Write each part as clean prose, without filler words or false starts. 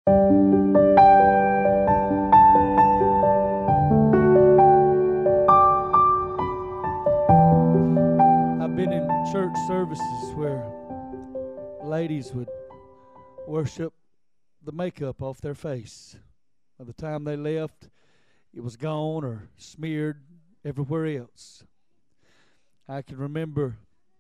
I've been in church services where ladies would worship the makeup off their face. By the time they left, it was gone or smeared everywhere else. I can remember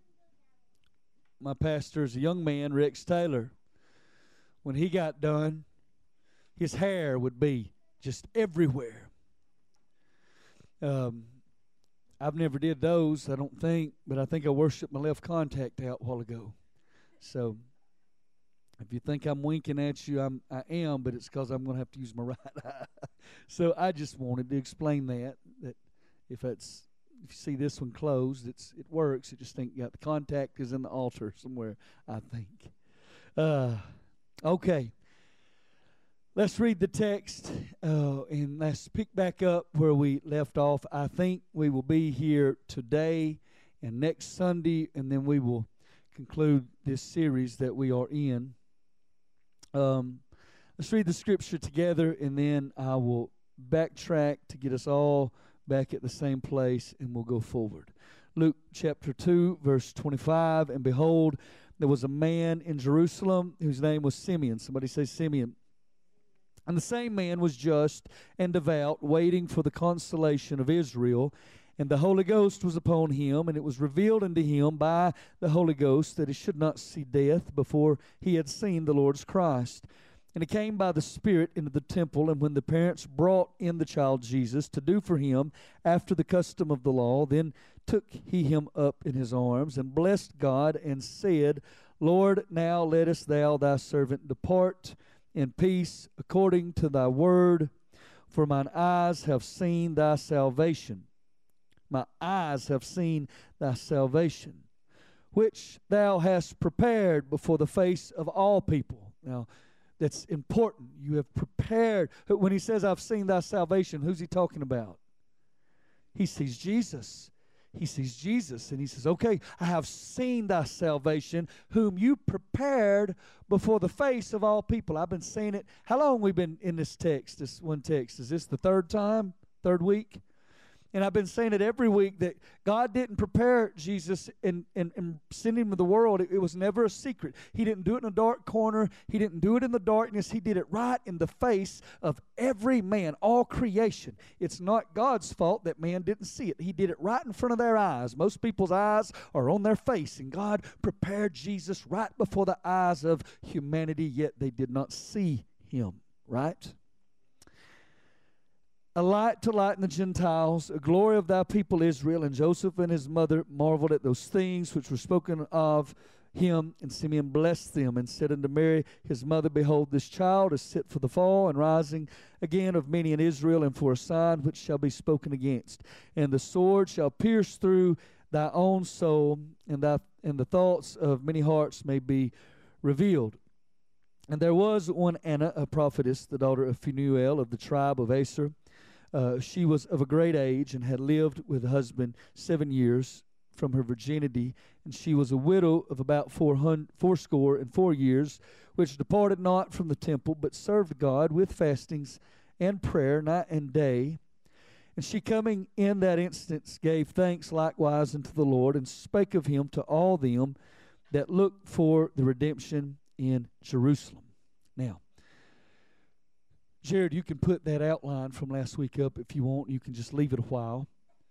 my pastor as a young man, Rex Taylor. When he got done, his hair would be just everywhere. I've never did those, I don't think, but I think I worshiped my left contact out a while ago. So if you think I'm winking at you, I am, but it's because I'm going to have to use my right eye. So I just wanted to explain that if you see this one closed, it works. You just think the contact is in the altar somewhere, I think. Okay. Let's read the text and let's pick back up where we left off. I think we will be here today and next Sunday, and then we will conclude this series that we are in. Let's read the scripture together, and then I will backtrack to get us all back at the same place, and we'll go forward. Luke chapter 2, verse 25, and behold, there was a man in Jerusalem whose name was Simeon. Somebody say Simeon. And the same man was just and devout, waiting for the consolation of Israel. And the Holy Ghost was upon him, and it was revealed unto him by the Holy Ghost that he should not see death before he had seen the Lord's Christ. And he came by the Spirit into the temple, and when the parents brought in the child Jesus to do for him after the custom of the law, then took he him up in his arms, and blessed God, and said, Lord, now lettest thou thy servant depart in peace according to thy word, for mine eyes have seen thy salvation. My eyes have seen thy salvation, which thou hast prepared before the face of all people. Now, that's important. You have prepared. When he says, I've seen thy salvation, who's he talking about? He sees Jesus. He sees Jesus, and he says, okay, I have seen thy salvation, whom you prepared before the face of all people. I've been saying it. How long we been in this text, this one text? Is this the third week? And I've been saying it every week that God didn't prepare Jesus and send him to the world. It was never a secret. He didn't do it in a dark corner. He didn't do it in the darkness. He did it right in the face of every man, all creation. It's not God's fault that man didn't see it. He did it right in front of their eyes. Most people's eyes are on their face, and God prepared Jesus right before the eyes of humanity, yet they did not see him, right? A light to lighten the Gentiles, a glory of thy people Israel. And Joseph and his mother marveled at those things which were spoken of him. And Simeon blessed them and said unto Mary his mother, Behold, this child is set for the fall and rising again of many in Israel, and for a sign which shall be spoken against. And the sword shall pierce through thy own soul, and the thoughts of many hearts may be revealed. And there was one Anna, a prophetess, the daughter of Phanuel of the tribe of Aser. She was of a great age and had lived with a husband 7 years from her virginity, and she was a widow of about 4 years, which departed not from the temple, but served God with fastings and prayer night and day. And she coming in that instance gave thanks likewise unto the Lord, and spake of him to all them that looked for the redemption in Jerusalem. Now, Jared, you can put that outline from last week up if you want. You can just leave it a while.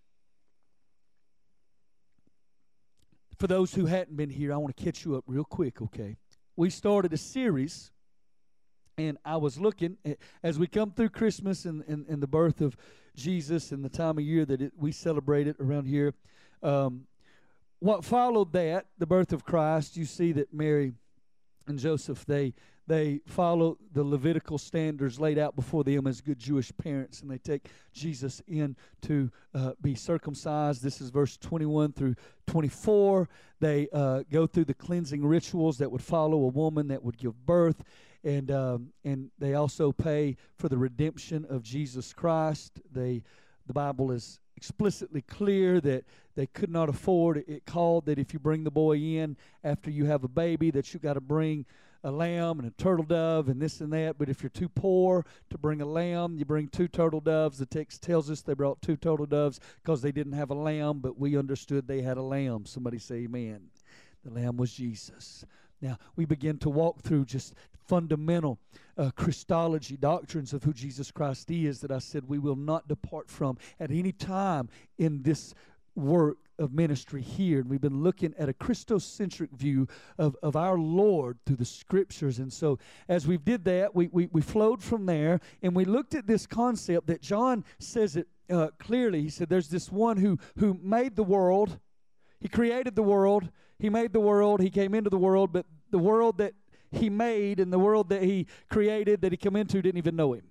For those who hadn't been here, I want to catch you up real quick, okay? We started a series, and I was looking, as we come through Christmas and the birth of Jesus and the time of year that we celebrate it around here. What followed that, the birth of Christ, you see that Mary and Joseph, they follow the Levitical standards laid out before them as good Jewish parents, and they take Jesus in to be circumcised. This is verse 21 through 24. They go through the cleansing rituals that would follow a woman that would give birth, and they also pay for the redemption of Jesus Christ. The Bible is explicitly clear that they could not afford it. Called that if you bring the boy in after you have a baby, that you got to bring a lamb and a turtle dove and this and that. But if you're too poor to bring a lamb, you bring 2 turtle doves. The text tells us they brought 2 turtle doves because they didn't have a lamb, but we understood they had a lamb. Somebody say amen. The lamb was Jesus. Now, we begin to walk through just fundamental Christology, doctrines of who Jesus Christ is, that I said we will not depart from at any time in this work of ministry here. And we've been looking at a Christocentric view of our Lord through the Scriptures. And so as we did that, we flowed from there, and we looked at this concept that John says it clearly. He said there's this one who made the world. He created the world. He made the world. He came into the world, but the world that he made and the world that he created, that he came into, didn't even know him.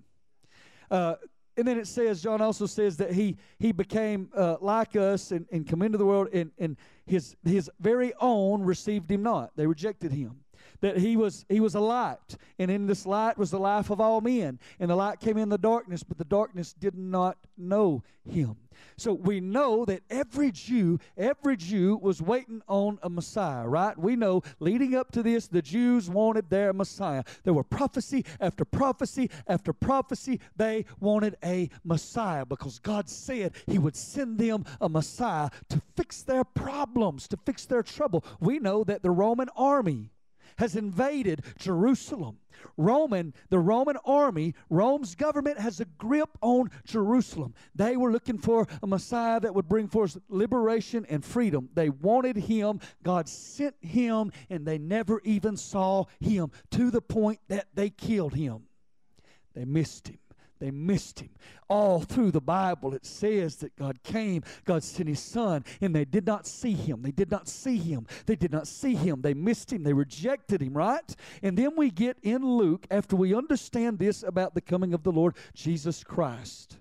And then it says, John also says that he became like us and come into the world, and his very own received him not. They rejected him. That he was a light, and in this light was the life of all men. And the light came in the darkness, but the darkness did not know him. So we know that every Jew was waiting on a Messiah, right? We know leading up to this, the Jews wanted their Messiah. There were prophecy after prophecy after prophecy. They wanted a Messiah because God said he would send them a Messiah to fix their problems, to fix their trouble. We know that the Roman army has invaded Jerusalem. The Roman army, Rome's government has a grip on Jerusalem. They were looking for a Messiah that would bring forth liberation and freedom. They wanted him. God sent him, and they never even saw him, to the point that they killed him. They missed him. They missed him. All through the Bible it says that God came, God sent his Son, and they did not see him. They did not see him. They did not see him. They missed him. They rejected him, right? And then we get in Luke, after we understand this about the coming of the Lord Jesus Christ,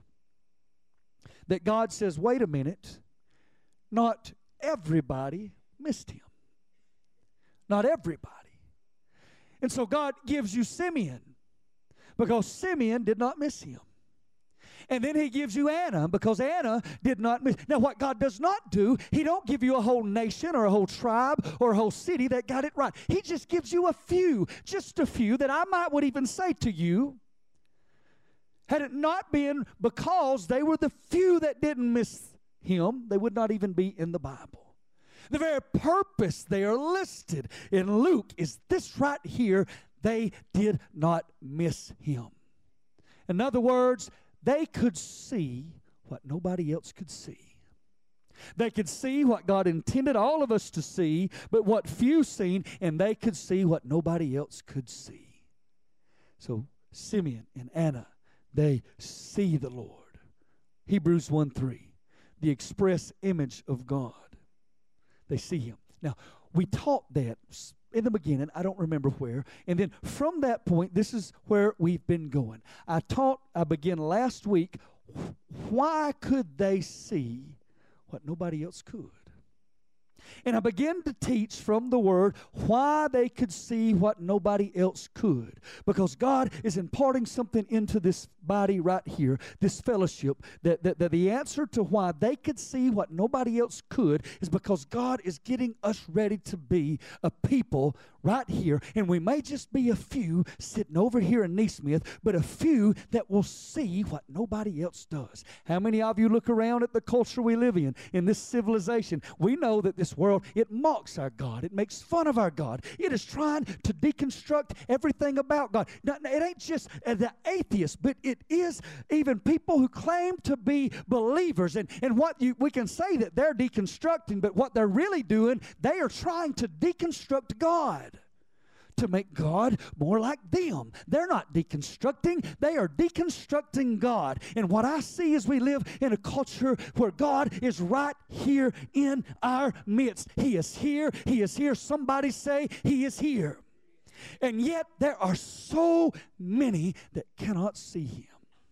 that God says, wait a minute, not everybody missed him. Not everybody. And so God gives you Simeon, because Simeon did not miss him. And then he gives you Anna, because Anna did not miss. Now, what God does not do, he don't give you a whole nation or a whole tribe or a whole city that got it right. He just gives you a few, just a few, that I would even say to you, had it not been because they were the few that didn't miss him, they would not even be in the Bible. The very purpose they are listed in Luke is this right here. They did not miss him. In other words, they could see what nobody else could see. They could see what God intended all of us to see, but what few seen, and they could see what nobody else could see. So Simeon and Anna, they see the Lord. Hebrews 1:3, the express image of God. They see him. Now, we taught that in the beginning, I don't remember where. And then from that point, this is where we've been going. I began last week, why could they see what nobody else could? And I began to teach from the Word why they could see what nobody else could. Because God is imparting something into this body right here, this fellowship, that the answer to why they could see what nobody else could is because God is getting us ready to be a people right here. And we may just be a few sitting over here in Neesmith, but a few that will see what nobody else does. How many of you look around at the culture we live in this civilization? We know that this world, it mocks our God. It makes fun of our God. It is trying to deconstruct everything about God. Now, it ain't just the atheists, but it is even people who claim to be believers. And we can say that they're deconstructing, but what they're really doing, they are trying to deconstruct God, to make God more like them. They're not deconstructing, they are deconstructing God. And what I see is we live in a culture where God is right here in our midst. He is here. He is here. Somebody say he is here. And yet there are so many that cannot see him.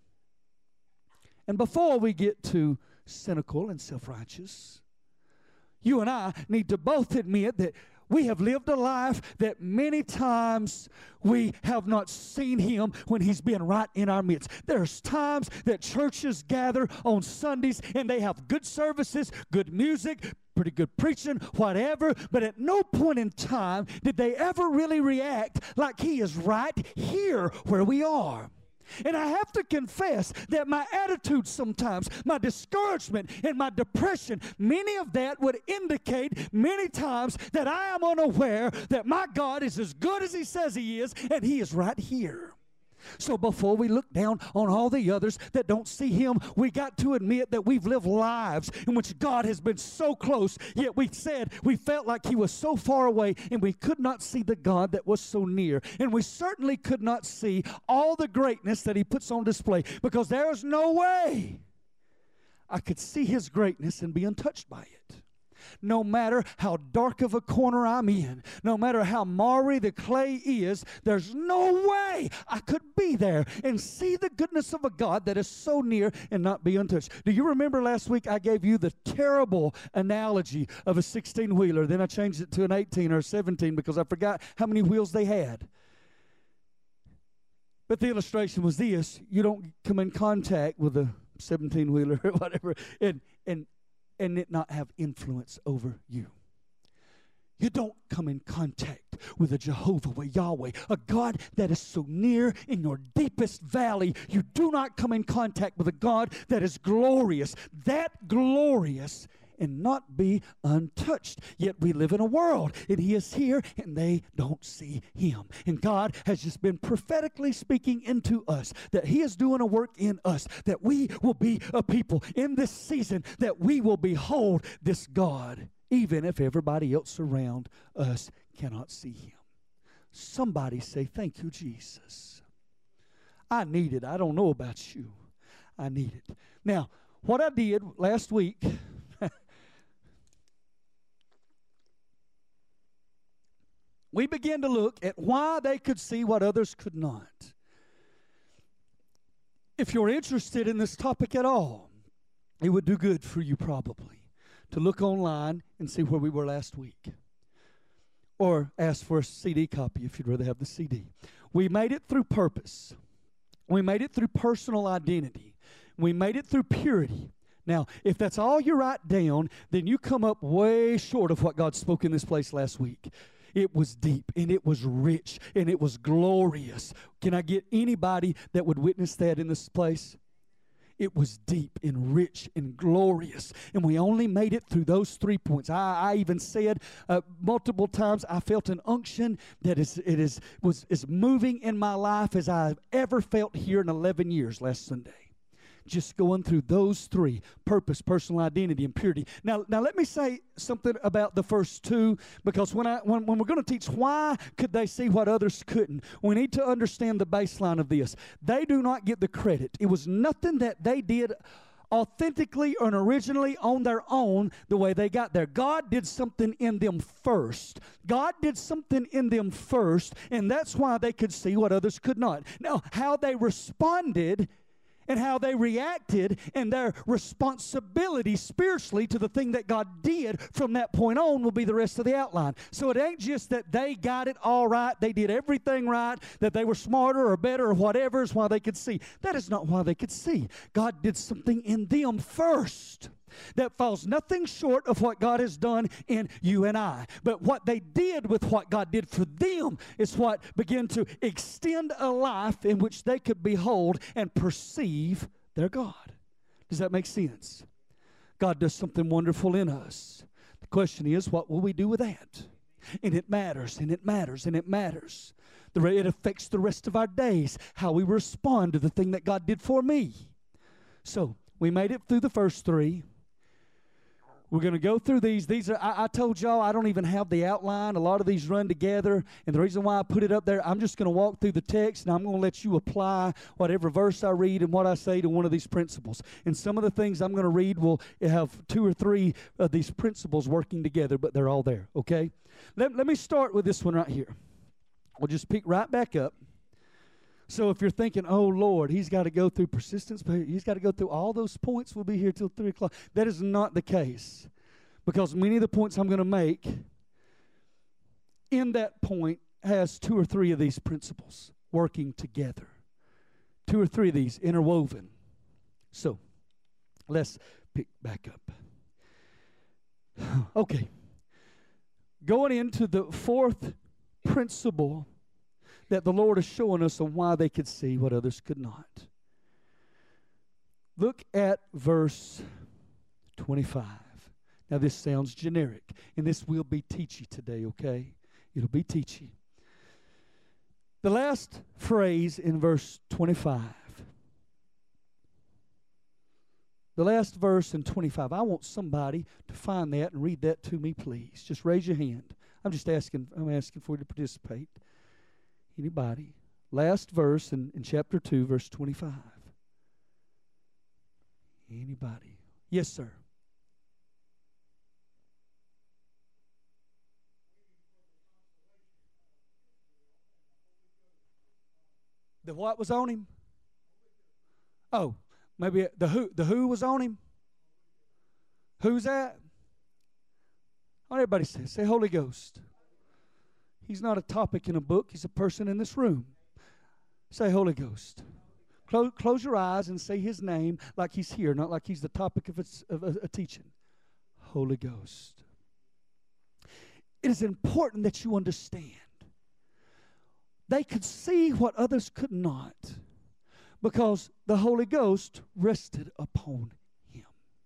And before we get too cynical and self-righteous, you and I need to both admit that We have lived a life that many times we have not seen Him when He's been right in our midst. There's times that churches gather on Sundays and they have good services, good music, pretty good preaching, whatever, but at no point in time did they ever really react like He is right here where we are. And I have to confess that my attitude sometimes, my discouragement and my depression, many of that would indicate many times that I am unaware that my God is as good as He says He is, and He is right here. So before we look down on all the others that don't see Him, we got to admit that we've lived lives in which God has been so close, yet we felt like He was so far away, and we could not see the God that was so near. And we certainly could not see all the greatness that He puts on display, because there is no way I could see His greatness and be untouched by it. No matter how dark of a corner I'm in, no matter how marry the clay is, there's no way I could be there and see the goodness of a God that is so near and not be untouched. Do you remember last week I gave you the terrible analogy of a 16-wheeler? Then I changed it to an 18 or 17 because I forgot how many wheels they had. But the illustration was this: you don't come in contact with a 17-wheeler or whatever and it not have influence over you. You don't come in contact with a Jehovah, with Yahweh, a God that is so near in your deepest valley. You do not come in contact with a God that is glorious, and not be untouched. Yet we live in a world, and He is here, and they don't see Him. And God has just been prophetically speaking into us that He is doing a work in us, that we will be a people in this season, that we will behold this God, even if everybody else around us cannot see Him. Somebody say, thank you, Jesus. I need it. I don't know about you. I need it. Now, what I did last week, we began to look at why they could see what others could not. If you're interested in this topic at all, it would do good for you probably to look online and see where we were last week. Or ask for a CD copy if you'd rather have the CD. We made it through purpose. We made it through personal identity. We made it through purity. Now, if that's all you write down, then you come up way short of what God spoke in this place last week. It was deep, and it was rich, and it was glorious. Can I get anybody that would witness that in this place? It was deep and rich and glorious, and we only made it through those 3 points. I even said multiple times I felt an unction that is moving in my life as I've ever felt here in 11 years last Sunday. Just going through those three: purpose, personal identity, and purity. Now let me say something about the first two, because when we're going to teach why could they see what others couldn't, we need to understand the baseline of this. They do not get the credit. It was nothing that they did authentically and originally on their own the way they got there. God did something in them first. God did something in them first, and that's why they could see what others could not. Now, how they responded and how they reacted and their responsibility spiritually to the thing that God did from that point on will be the rest of the outline. So it ain't just that they got it all right, they did everything right, that they were smarter or better or whatever is why they could see. That is not why they could see. God did something in them first that falls nothing short of what God has done in you and I. But what they did with what God did for them is what began to extend a life in which they could behold and perceive their God. Does that make sense? God does something wonderful in us. The question is, what will we do with that? And it matters, and it matters, and it matters. It affects the rest of our days, how we respond to the thing that God did for me. So, we made it through the first three. We're going to go through these. These are, I told y'all I don't even have the outline. A lot of these run together. And the reason why I put it up there, I'm just going to walk through the text, and I'm going to let you apply whatever verse I read and what I say to one of these principles. And some of the things I'm going to read will have 2 or 3 of these principles working together, but they're all there, okay? Let me start with this one right here. We'll just pick right back up. So if you're thinking, oh, Lord, he's got to go through persistence, he's got to go through all those points, we'll be here till 3 o'clock. That is not the case, because many of the points I'm going to make in that point has two or three of these principles working together. Two or three of these interwoven. So, let's pick back up. Okay. Going into the fourth principle that the Lord is showing us on why they could see what others could not. Look at verse 25. Now this sounds generic, and this will be teachy today, okay? It'll be teachy. The last phrase in verse 25. The last verse in 25. I want somebody to find that and read that to me, please. Just raise your hand. I'm asking for you to participate. Anybody? Last verse in chapter 2, verse 25. Anybody? Yes, sir. The what was on him? Oh, maybe the who was on him? Who's that? Everybody say Holy Ghost. He's not a topic in a book. He's a person in this room. Say Holy Ghost. Close your eyes and say his name like he's here, not like he's the topic of a teaching. Holy Ghost. It is important that you understand. They could see what others could not because the Holy Ghost rested upon him.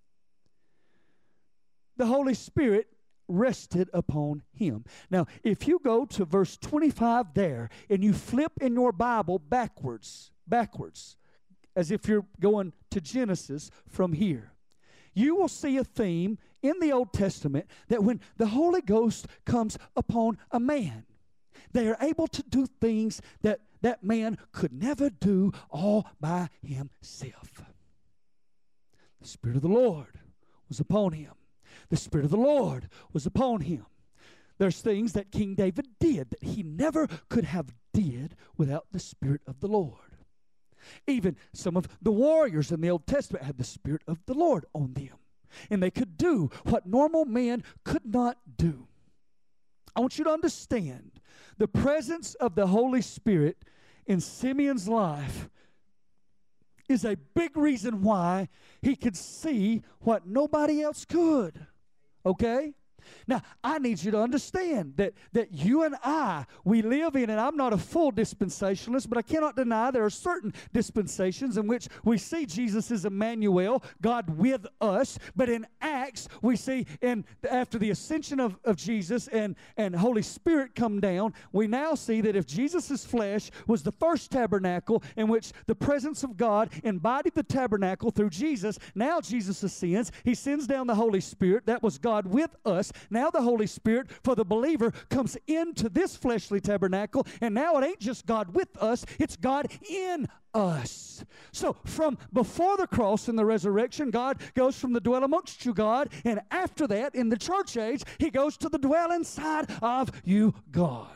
The Holy Spirit rested upon him. Now, if you go to verse 25 there and you flip in your Bible backwards, as if you're going to Genesis from here, you will see a theme in the Old Testament that when the Holy Ghost comes upon a man, they are able to do things that that man could never do all by himself. The Spirit of the Lord was upon him. The Spirit of the Lord was upon him. There's things that King David did that he never could have did without the Spirit of the Lord. Even some of the warriors in the Old Testament had the Spirit of the Lord on them. And they could do what normal men could not do. I want you to understand the presence of the Holy Spirit in Simeon's life is a big reason why he could see what nobody else could. Okay? Now, I need you to understand that you and I, we live in, and I'm not a full dispensationalist, but I cannot deny there are certain dispensations in which we see Jesus as Emmanuel, God with us. But in Acts, we see after the ascension of Jesus and Holy Spirit come down, we now see that if Jesus' flesh was the first tabernacle in which the presence of God embodied the tabernacle through Jesus, now Jesus ascends. He sends down the Holy Spirit. That was God with us. Now the Holy Spirit for the believer comes into this fleshly tabernacle, and now it ain't just God with us, it's God in us. So from before the cross and the resurrection, God goes from the dwell amongst you, God, and after that, in the church age, he goes to the dwell inside of you, God.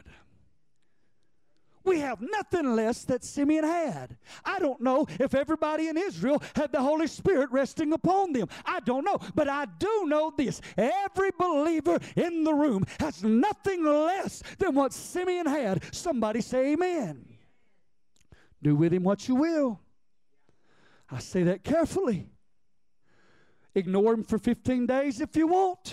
We have nothing less that Simeon had. I don't know if everybody in Israel had the Holy Spirit resting upon them. I don't know. But I do know this. Every believer in the room has nothing less than what Simeon had. Somebody say amen. Do with him what you will. I say that carefully. Ignore him for 15 days if you want.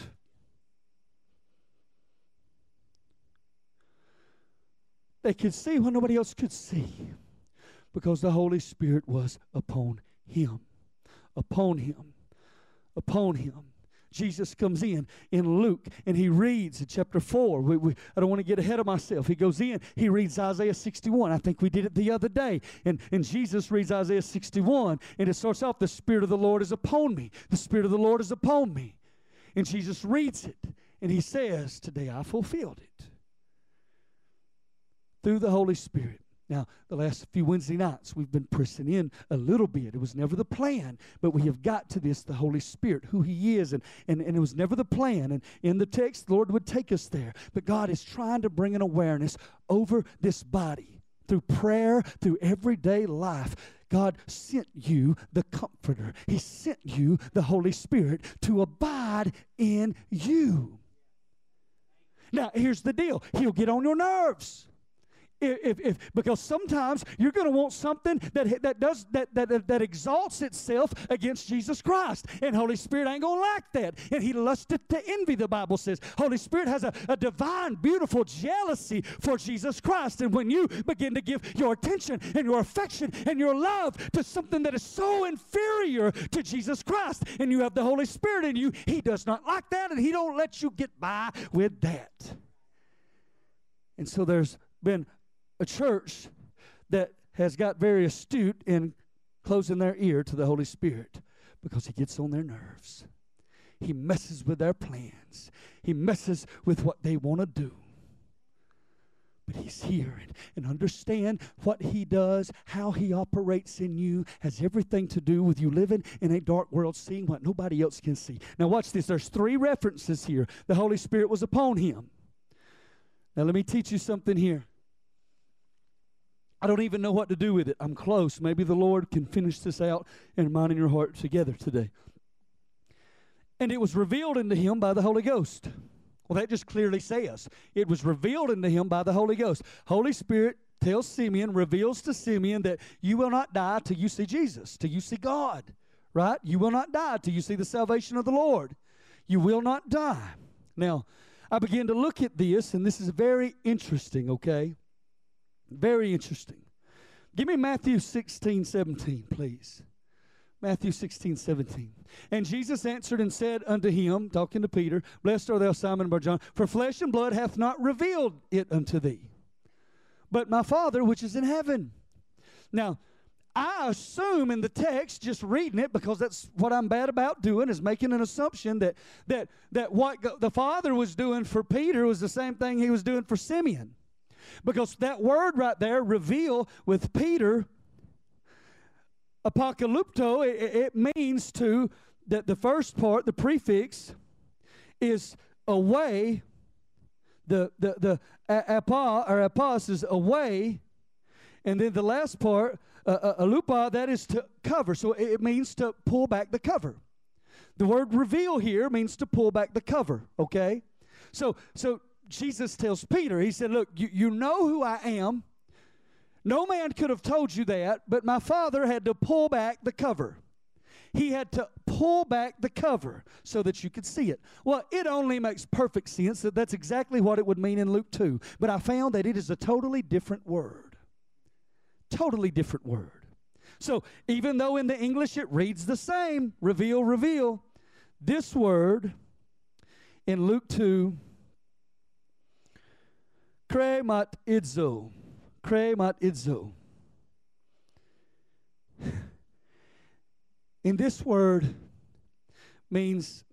They could see what nobody else could see because the Holy Spirit was upon him. Upon him. Upon him. Jesus comes in Luke, and he reads in chapter 4. I don't want to get ahead of myself. He goes in, he reads Isaiah 61. I think we did it the other day. And Jesus reads Isaiah 61, and it starts off, the Spirit of the Lord is upon me. The Spirit of the Lord is upon me. And Jesus reads it, and he says, today I fulfilled it. Through the Holy Spirit. Now, the last few Wednesday nights, we've been pressing in a little bit. It was never the plan, but we have got to this, the Holy Spirit, who he is, and it was never the plan. And in the text, the Lord would take us there. But God is trying to bring an awareness over this body. Through prayer, through everyday life, God sent you the Comforter. He sent you the Holy Spirit to abide in you. Now, here's the deal. He'll get on your nerves. Because sometimes you're going to want something that exalts itself against Jesus Christ, and Holy Spirit ain't going to like that. And He lusted to envy, the Bible says. Holy Spirit has a divine, beautiful jealousy for Jesus Christ. And when you begin to give your attention and your affection and your love to something that is so inferior to Jesus Christ, and you have the Holy Spirit in you, He does not like that, and He don't let you get by with that. And so there's been a church that has got very astute in closing their ear to the Holy Spirit because He gets on their nerves. He messes with their plans. He messes with what they want to do. But He's here, and understand what He does, how He operates in you, has everything to do with you living in a dark world, seeing what nobody else can see. Now watch this. There's 3 references here. The Holy Spirit was upon Him. Now let me teach you something here. I don't even know what to do with it. I'm close. Maybe the Lord can finish this out in mind and your heart together today. And it was revealed unto him by the Holy Ghost. Well, that just clearly says it was revealed unto him by the Holy Ghost. Holy Spirit tells Simeon, reveals to Simeon that you will not die till you see Jesus, till you see God, right? You will not die till you see the salvation of the Lord. You will not die. Now, I began to look at this, and this is very interesting, okay? Very interesting. Give me Matthew 16:17, please. Matthew 16:17. And Jesus answered and said unto him, talking to Peter, Blessed art thou, Simon Bar-Jonah, for flesh and blood hath not revealed it unto thee, but my Father which is in heaven. Now, I assume in the text, just reading it, because that's what I'm bad about doing, is making an assumption that what the Father was doing for Peter was the same thing He was doing for Simeon. Because that word right there, reveal, with Peter, apocalypto, it means to, that the first part, the prefix, is away. The apa, or apos, is away. And then the last part, alupa, that is to cover. So it means to pull back the cover. The word reveal here means to pull back the cover, okay? So Jesus tells Peter, He said, look, you know who I am. No man could have told you that, but my Father had to pull back the cover. He had to pull back the cover so that you could see it. Well, it only makes perfect sense that that's exactly what it would mean in Luke 2. But I found that it is a totally different word. Totally different word. So even though in the English it reads the same, reveal, reveal, this word in Luke 2, krematizo. In this word means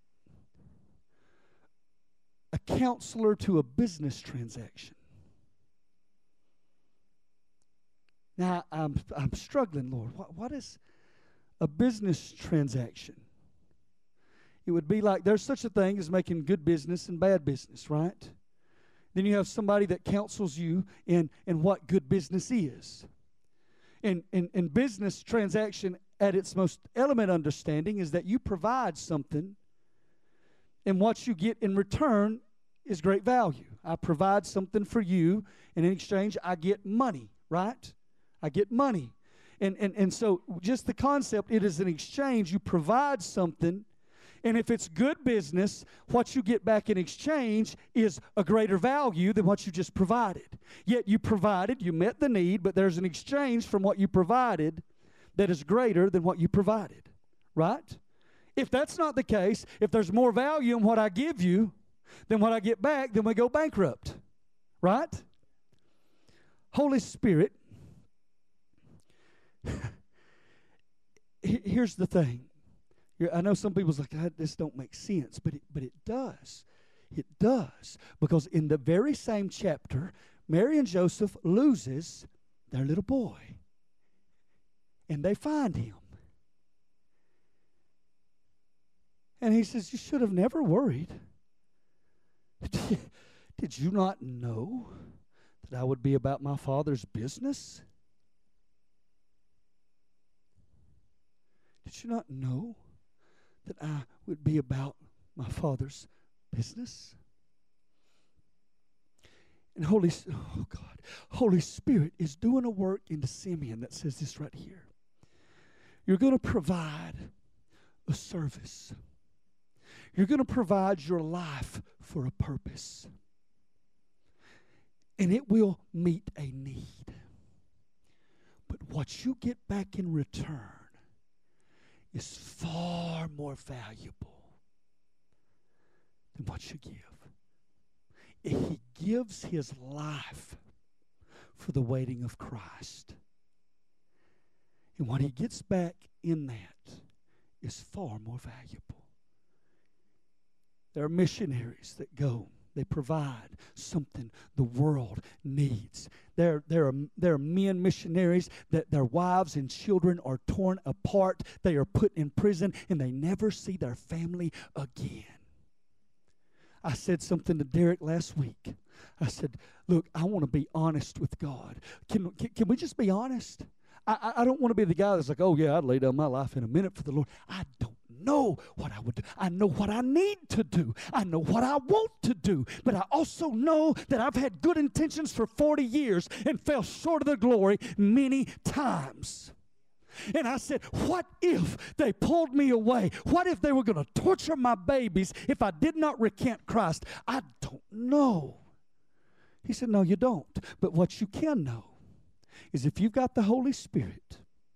a counselor to a business transaction. Now, I'm struggling, Lord. What is a business transaction? It would be like there's such a thing as making good business and bad business, right? Then you have somebody that counsels you in what good business is. In business transaction, at its most element understanding, is that you provide something, and what you get in return is great value. I provide something for you, and in exchange, I get money, right? I get money. And so just the concept, it is an exchange. You provide something, and if it's good business, what you get back in exchange is a greater value than what you just provided. Yet you provided, you met the need, but there's an exchange from what you provided that is greater than what you provided, right? If that's not the case, if there's more value in what I give you than what I get back, then we go bankrupt, right? Holy Spirit, here's the thing. I know some people's like, this don't make sense, but it does. It does. Because in the very same chapter, Mary and Joseph loses their little boy. And they find him. And he says, you should have never worried. Did you not know that I would be about my Father's business? Did you not know that I would be about my Father's business? And Holy Spirit is doing a work into Simeon that says this right here. You're going to provide a service. You're going to provide your life for a purpose. And it will meet a need. But what you get back in return is far more valuable than what you give. He gives his life for the waiting of Christ. And what he gets back in that is far more valuable. There are missionaries that go. They provide something the world needs. There are men missionaries that their wives and children are torn apart. They are put in prison, and they never see their family again. I said something to Derek last week. I said, look, I want to be honest with God. Can we just be honest? I don't want to be the guy that's like, oh, yeah, I'd lay down my life in a minute for the Lord. I don't know what I would do. I know what I need to do. I know what I want to do. But I also know that I've had good intentions for 40 years and fell short of the glory many times. And I said, what if they pulled me away? What if they were going to torture my babies if I did not recant Christ? I don't know. He said, no, you don't. But what you can know is if you've got the Holy Spirit,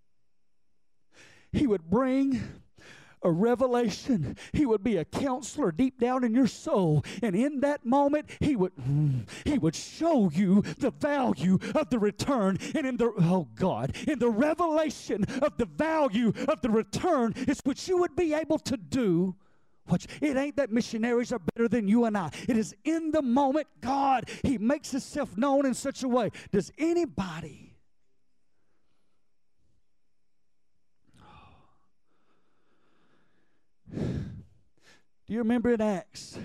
He would bring a revelation. He would be a counselor deep down in your soul. And in that moment, He would show you the value of the return. And in the revelation of the value of the return is what you would be able to do. It ain't that missionaries are better than you and I. It is in the moment, God, He makes Himself known in such a way. Does anybody... Do you remember in Acts?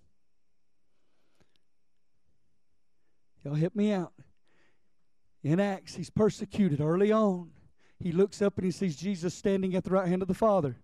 Y'all help me out. In Acts, he's persecuted early on. He looks up and he sees Jesus standing at the right hand of the Father.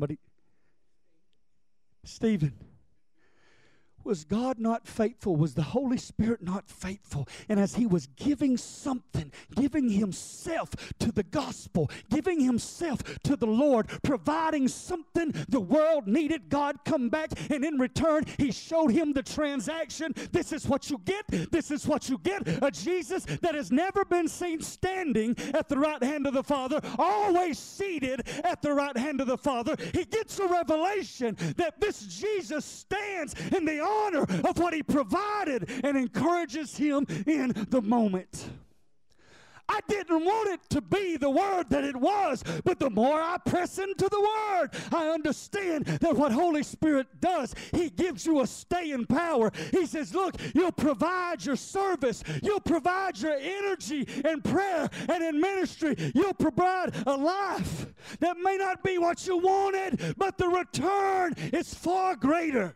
Stephen. Was God not faithful? Was the Holy Spirit not faithful? And as he was giving something, giving himself to the gospel, giving himself to the Lord, providing something the world needed, God come back, and in return, He showed him the transaction. This is what you get. This is what you get. A Jesus that has never been seen standing at the right hand of the Father, always seated at the right hand of the Father. He gets a revelation that this Jesus stands in the honor of what He provided and encourages him in the moment. I didn't want it to be the Word that it was, but the more I press into the Word, I understand that what Holy Spirit does, He gives you a staying power. He says, look, you'll provide your service, you'll provide your energy in prayer and in ministry, you'll provide a life that may not be what you wanted, but the return is far greater.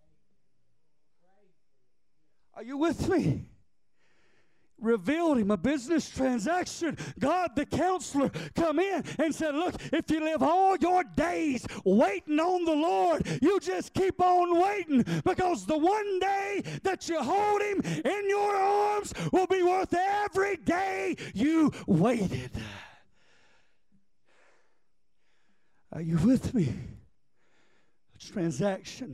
Are you with me? Revealed him a business transaction. God, the counselor, come in and said, look, if you live all your days waiting on the Lord, you just keep on waiting, because the one day that you hold Him in your arms will be worth every day you waited. Are you with me? A transaction.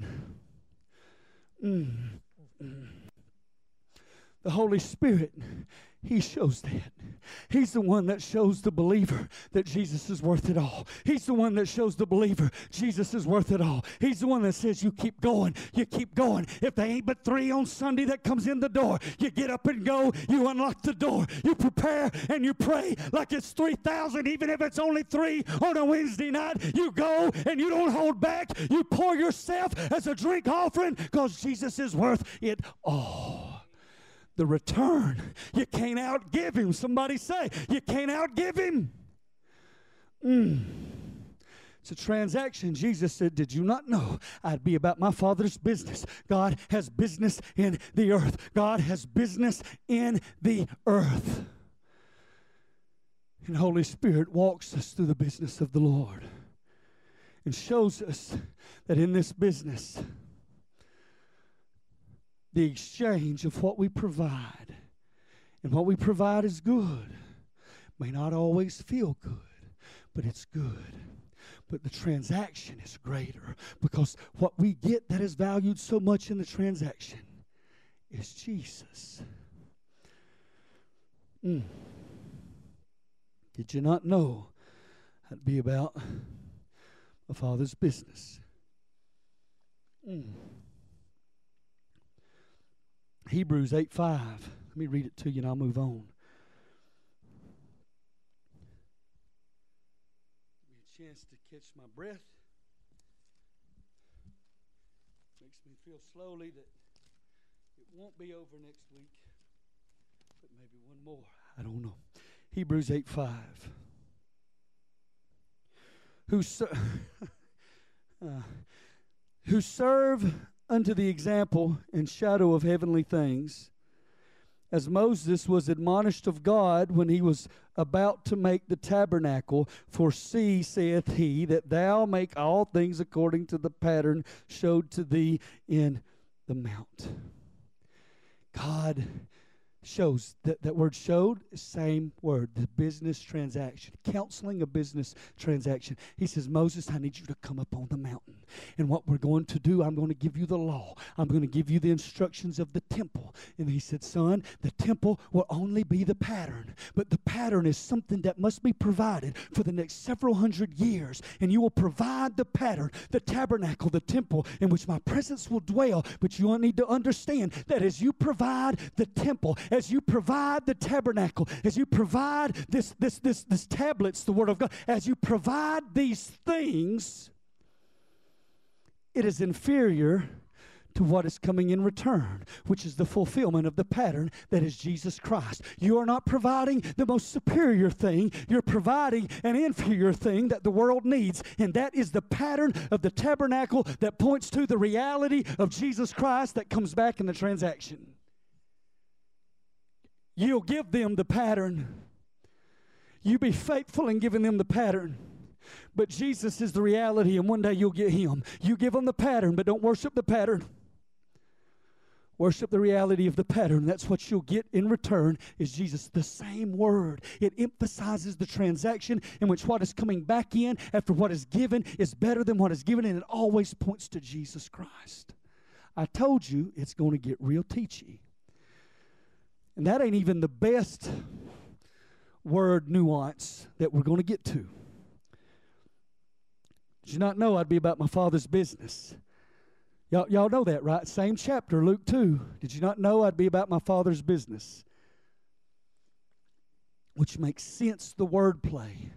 The Holy Spirit, He shows that. He's the one that shows the believer that Jesus is worth it all. He's the one that shows the believer Jesus is worth it all. He's the one that says you keep going, you keep going. If they ain't but 3 on Sunday that comes in the door, you get up and go, you unlock the door, you prepare and you pray like it's 3,000, even if it's only 3 on a Wednesday night. You go and you don't hold back. You pour yourself as a drink offering, because Jesus is worth it all. The return, you can't outgive Him. Somebody say, you can't outgive Him. It's a transaction. Jesus said, did you not know I'd be about my Father's business? God has business in the earth. God has business in the earth. And Holy Spirit walks us through the business of the Lord and shows us that in this business, the exchange of what we provide. And what we provide is good. May not always feel good, but it's good. But the transaction is greater, because what we get that is valued so much in the transaction is Jesus. Did you not know that'd be about my Father's business? Hebrews 8:5. Let me read it to you and I'll move on. Give me a chance to catch my breath. Makes me feel slowly that it won't be over next week, but maybe one more. I don't know. Hebrews 8:5. Who serve unto the example and shadow of heavenly things, as Moses was admonished of God when he was about to make the tabernacle. For see, saith he, that thou make all things according to the pattern showed to thee in the mount. God shows. That word showed, same word, the business transaction, counseling a business transaction. He says, Moses, I need you to come up on the mountain. And what we're going to do, I'm going to give you the law. I'm going to give you the instructions of the temple. And he said, son, the temple will only be the pattern. But the pattern is something that must be provided for the next several hundred years. And you will provide the pattern, the tabernacle, the temple in which my presence will dwell. But you need to understand that as you provide the temple, as you provide the tabernacle, as you provide this tablets, the Word of God, as you provide these things, it is inferior to what is coming in return, which is the fulfillment of the pattern that is Jesus Christ. You are not providing the most superior thing. You're providing an inferior thing that the world needs, and that is the pattern of the tabernacle that points to the reality of Jesus Christ that comes back in the transaction. You'll give them the pattern. You be faithful in giving them the pattern. But Jesus is the reality, and one day you'll get Him. You give them the pattern, but don't worship the pattern. Worship the reality of the pattern. That's what you'll get in return is Jesus. The same word. It emphasizes the transaction in which what is coming back in after what is given is better than what is given, and it always points to Jesus Christ. I told you it's going to get real teachy. And that ain't even the best word nuance that we're going to get to. Did you not know I'd be about my Father's business? Y'all know that, right? Same chapter, Luke 2. Did you not know I'd be about my Father's business? Which makes sense, the wordplay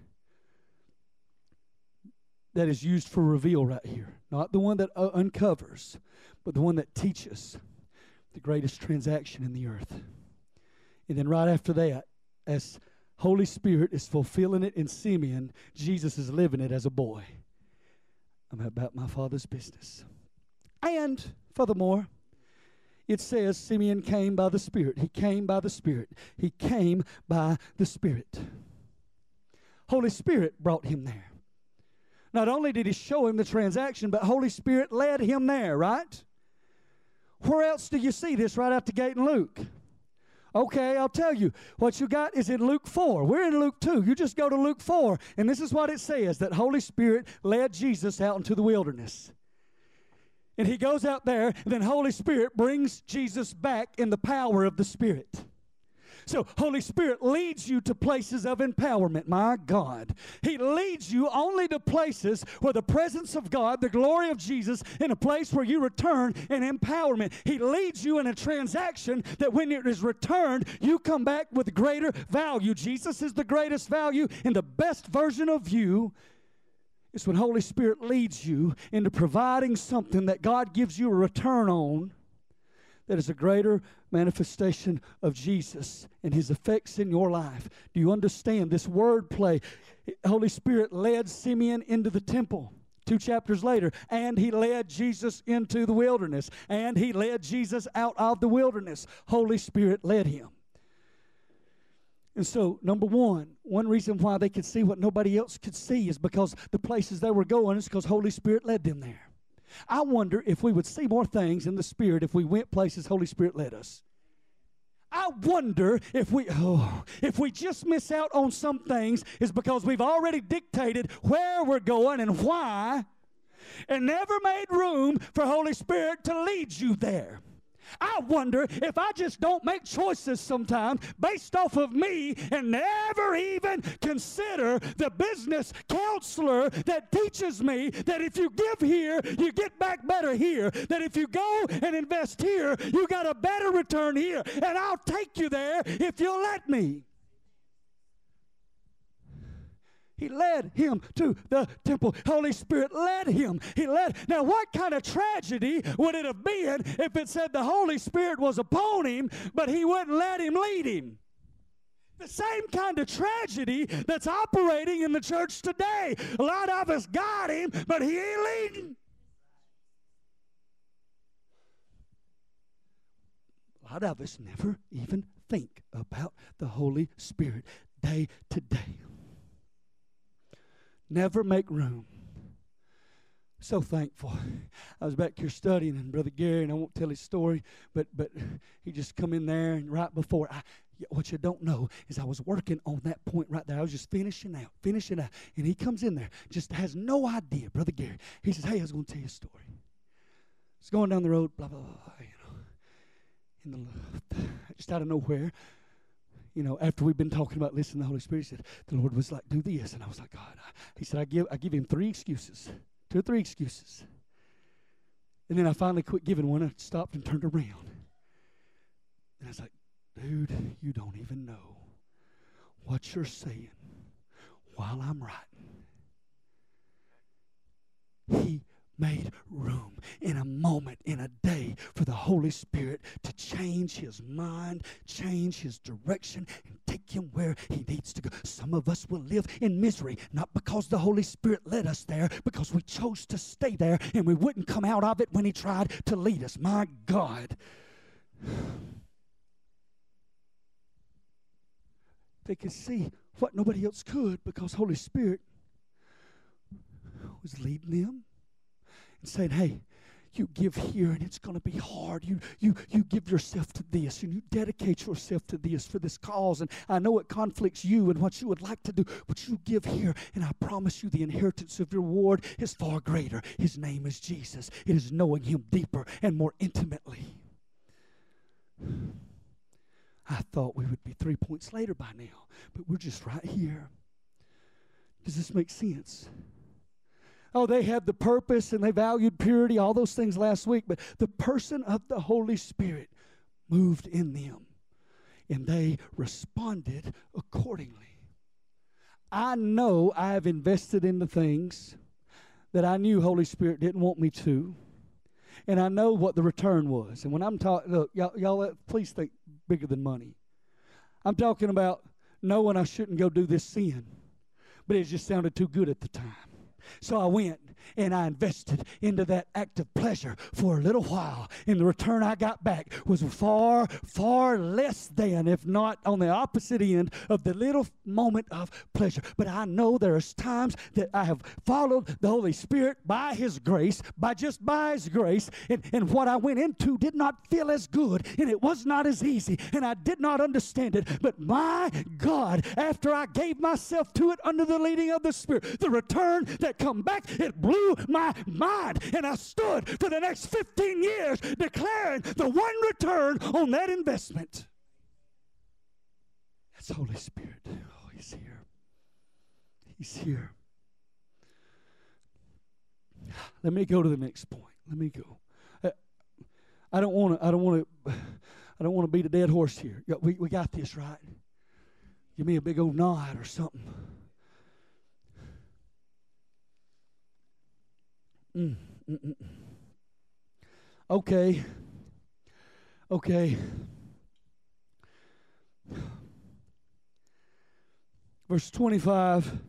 that is used for reveal right here. Not the one that uncovers, but the one that teaches the greatest transaction in the earth. And then right after that, as Holy Spirit is fulfilling it in Simeon, Jesus is living it as a boy. I'm about my Father's business. And furthermore, it says Simeon came by the Spirit. He came by the Spirit. He came by the Spirit. Holy Spirit brought him there. Not only did He show him the transaction, but Holy Spirit led him there, right? Where else do you see this right out the gate in Luke? Okay, I'll tell you. What you got is in Luke 4. We're in Luke 2. You just go to Luke 4, and this is what it says, that Holy Spirit led Jesus out into the wilderness. And He goes out there, and then Holy Spirit brings Jesus back in the power of the Spirit. So Holy Spirit leads you to places of empowerment. My God. He leads you only to places where the presence of God, the glory of Jesus, in a place where you return in empowerment. He leads you in a transaction that when it is returned, you come back with greater value. Jesus is the greatest value, and the best version of you is when Holy Spirit leads you into providing something that God gives you a return on that is a greater manifestation of Jesus and His effects in your life. Do you understand this wordplay? Holy Spirit led Simeon into the temple 2 chapters later, and He led Jesus into the wilderness, and He led Jesus out of the wilderness. Holy Spirit led him. And so, number one reason why they could see what nobody else could see is because the places they were going is because Holy Spirit led them there. I wonder if we would see more things in the Spirit if we went places Holy Spirit led us. I wonder if we just miss out on some things is because we've already dictated where we're going and why, and never made room for Holy Spirit to lead you there. I wonder if I just don't make choices sometimes based off of me and never even consider the business counselor that teaches me that if you give here, you get back better here. That if you go and invest here, you got a better return here. And I'll take you there if you'll let me. He led him to the temple. Holy Spirit led him. Now, what kind of tragedy would it have been if it said the Holy Spirit was upon him, but he wouldn't let him lead him? The same kind of tragedy that's operating in the church today. A lot of us got him, but he ain't leading. A lot of us never even think about the Holy Spirit day to day. Never make room. So thankful. I was back here studying, and Brother Gary, and I won't tell his story, but he just come in there, and right before, what you don't know is I was working on that point right there. I was just finishing out, and he comes in there, just has no idea, Brother Gary. He says, hey, I was going to tell you a story. It's going down the road, blah, blah, blah, just out of nowhere. After we've been talking about listening to the Holy Spirit, he said, the Lord was like, do this. And I was like, God. He said, I give him 3 excuses, 2 or 3 excuses. And then I finally quit giving one. I stopped and turned around. And I was like, dude, you don't even know what you're saying while I'm writing. He made room in a moment, in a day, for the Holy Spirit to change his mind, change his direction, and take him where he needs to go. Some of us will live in misery, not because the Holy Spirit led us there, because we chose to stay there, and we wouldn't come out of it when he tried to lead us. My God. They could see what nobody else could because Holy Spirit was leading them. And saying, hey, you give here and it's going to be hard. You give yourself to this and you dedicate yourself to this for this cause. And I know it conflicts you and what you would like to do, but you give here. And I promise you the inheritance of your reward is far greater. His name is Jesus. It is knowing him deeper and more intimately. I thought we would be 3 points later by now, but we're just right here. Does this make sense? Oh, they had the purpose and they valued purity, all those things last week. But the person of the Holy Spirit moved in them. And they responded accordingly. I know I have invested in the things that I knew Holy Spirit didn't want me to. And I know what the return was. And when I'm talking, look, y'all please think bigger than money. I'm talking about knowing I shouldn't go do this sin. But it just sounded too good at the time. So I went and I invested into that act of pleasure for a little while. And the return I got back was far, far less than, if not on the opposite end of the little moment of pleasure. But I know there's times that I have followed the Holy Spirit by his grace, by his grace, and what I went into did not feel as good, and it was not as easy, and I did not understand it. But my God, after I gave myself to it under the leading of the Spirit, the return that come back, it blew my mind, and I stood for the next 15 years declaring the one return on that investment. That's Holy Spirit. Oh, he's here. He's here. Let me go to the next point. Let me go. I don't want to beat a dead horse here. We got this, right? Give me a big old nod or something. Okay. Verse 25.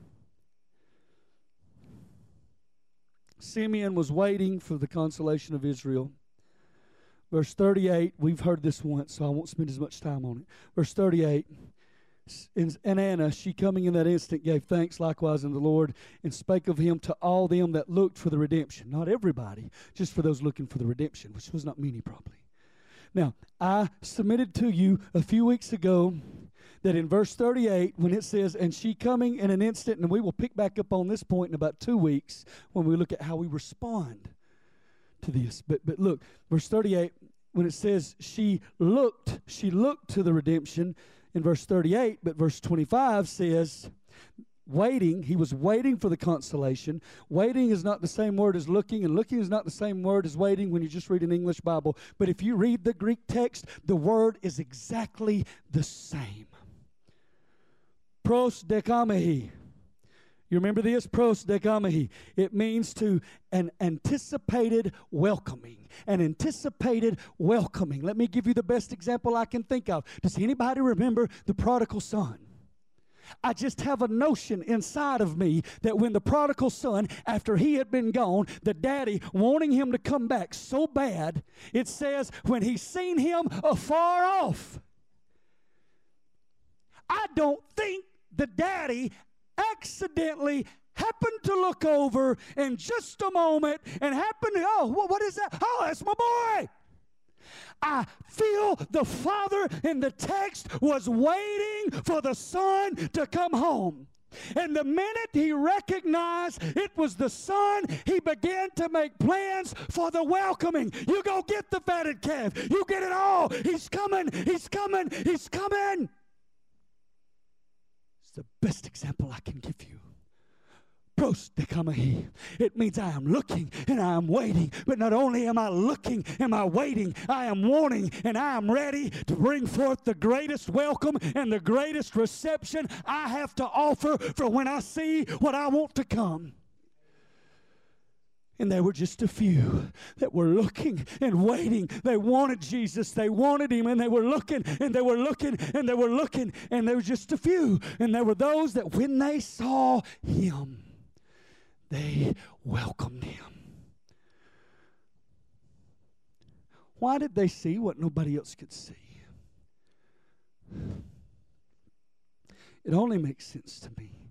Simeon was waiting for the consolation of Israel. Verse 38, we've heard this once, so I won't spend as much time on it. Verse 38, And Anna, she coming in that instant, gave thanks likewise unto the Lord, and spake of him to all them that looked for the redemption. Not everybody, just for those looking for the redemption, which was not many probably. Now, I submitted to you a few weeks ago that in verse 38, when it says, and she coming in an instant, and we will pick back up on this point in about 2 weeks when we look at how we respond to this. But look, verse 38, when it says she looked to the redemption in verse 38, but verse 25 says waiting. He was waiting for the consolation. Waiting is not the same word as looking, and looking is not the same word as waiting when you just read an English Bible. But if you read the Greek text, the word is exactly the same. Pros dekamahi. You remember this? Pros dekamahi. It means to an anticipated welcoming. An anticipated welcoming. Let me give you the best example I can think of. Does anybody remember the prodigal son? I just have a notion inside of me that when the prodigal son, after he had been gone, the daddy wanting him to come back so bad, it says when he seen him afar off. I don't think the daddy accidentally happened to look over in just a moment and happened to, oh, what is that? Oh, that's my boy. I feel the father in the text was waiting for the son to come home. And the minute he recognized it was the son, he began to make plans for the welcoming. You go get the fatted calf. You get it all. He's coming. He's coming. He's coming. It's the best example I can give you. Pros dekamahi. It means I am looking and I am waiting. But not only am I looking, am I waiting, I am wanting and I am ready to bring forth the greatest welcome and the greatest reception I have to offer for when I see what I want to come. And there were just a few that were looking and waiting. They wanted Jesus. They wanted him. And they were looking and they were looking and they were looking. And there were just a few. And there were those that when they saw him, they welcomed him. Why did they see what nobody else could see? It only makes sense to me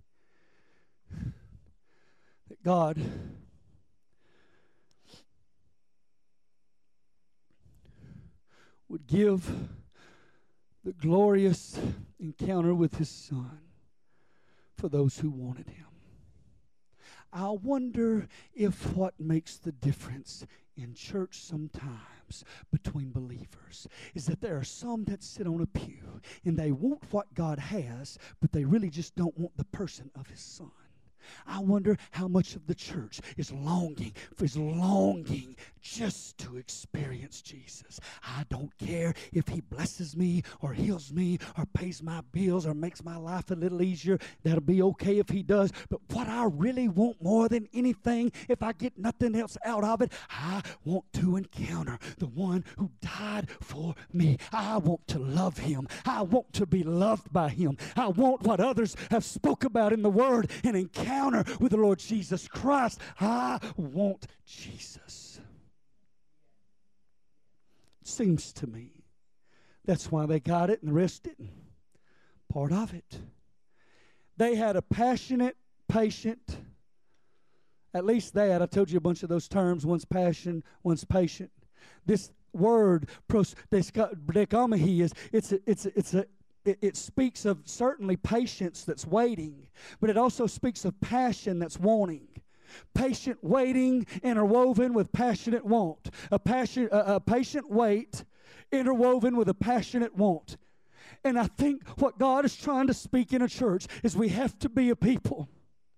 that God would give the glorious encounter with his son for those who wanted him. I wonder if what makes the difference in church sometimes between believers is that there are some that sit on a pew and they want what God has, but they really just don't want the person of his son. I wonder how much of the church is longing just to experience Jesus. I don't care if he blesses me or heals me or pays my bills or makes my life a little easier. That'll be okay if he does. But what I really want more than anything, if I get nothing else out of it, I want to encounter the one who died for me. I want to love him. I want to be loved by him. I want what others have spoke about in the Word, an encounter with the Lord Jesus Christ. I want Jesus. Seems to me that's why they got it and the rest didn't. Part of it. They had a passionate, patient, at least that. I told you a bunch of those terms. One's passion, one's patient. This word, pros dekamahi, it speaks of certainly patience that's waiting, but it also speaks of passion that's wanting. Patient waiting interwoven with passionate want. A patient wait interwoven with a passionate want. And I think what God is trying to speak in a church is we have to be a people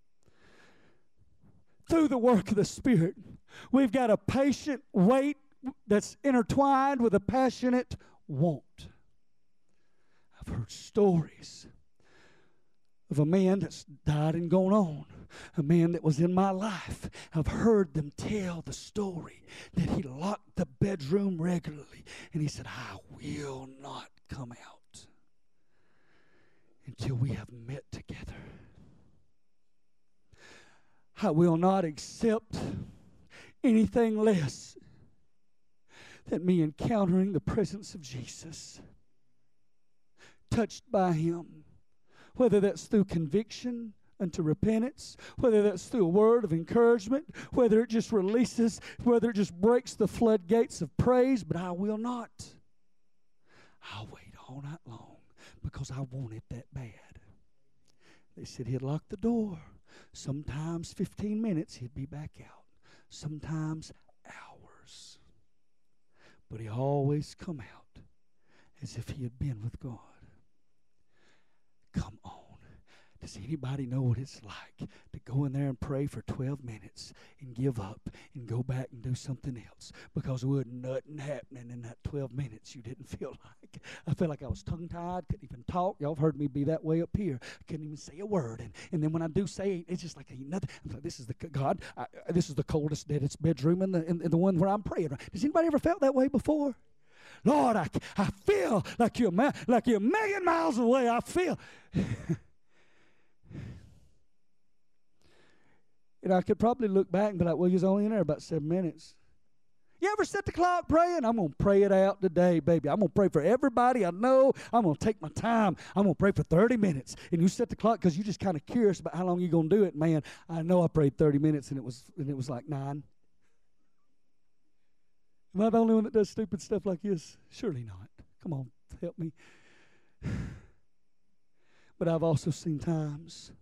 through the work of the Spirit. We've got a patient wait that's intertwined with a passionate want. I've heard stories of a man that's died and gone on, a man that was in my life. I've heard them tell the story that he locked the bedroom regularly, and he said, I will not come out until we have met together. I will not accept anything less than me encountering the presence of Jesus, touched by him, whether that's through conviction unto repentance, whether that's through a word of encouragement, whether it just releases, whether it just breaks the floodgates of praise, but I will not. I'll wait all night long because I want it that bad. They said he'd lock the door. Sometimes 15 minutes he'd be back out. Sometimes hours. But he always come out as if he had been with God. Come on. Does anybody know what it's like to go in there and pray for 12 minutes and give up and go back and do something else? Because there wasn't nothing happening in that 12 minutes you didn't feel like. I felt like I was tongue-tied, couldn't even talk. Y'all have heard me be that way up here. Couldn't even say a word. And then when I do say it, it's just like ain't nothing. I'm like, this is this is the coldest, deadest bedroom in the one where I'm praying. Does anybody ever felt that way before? Lord, I feel like you're a million miles away. I feel... And I could probably look back and be like, well, you was only in there about 7 minutes. You ever set the clock praying? I'm going to pray it out today, baby. I'm going to pray for everybody I know. I'm going to take my time. I'm going to pray for 30 minutes. And you set the clock because you're just kind of curious about how long you're going to do it. Man, I know I prayed 30 minutes and it was like 9. Am I the only one that does stupid stuff like this? Surely not. Come on, help me. But I've also seen times.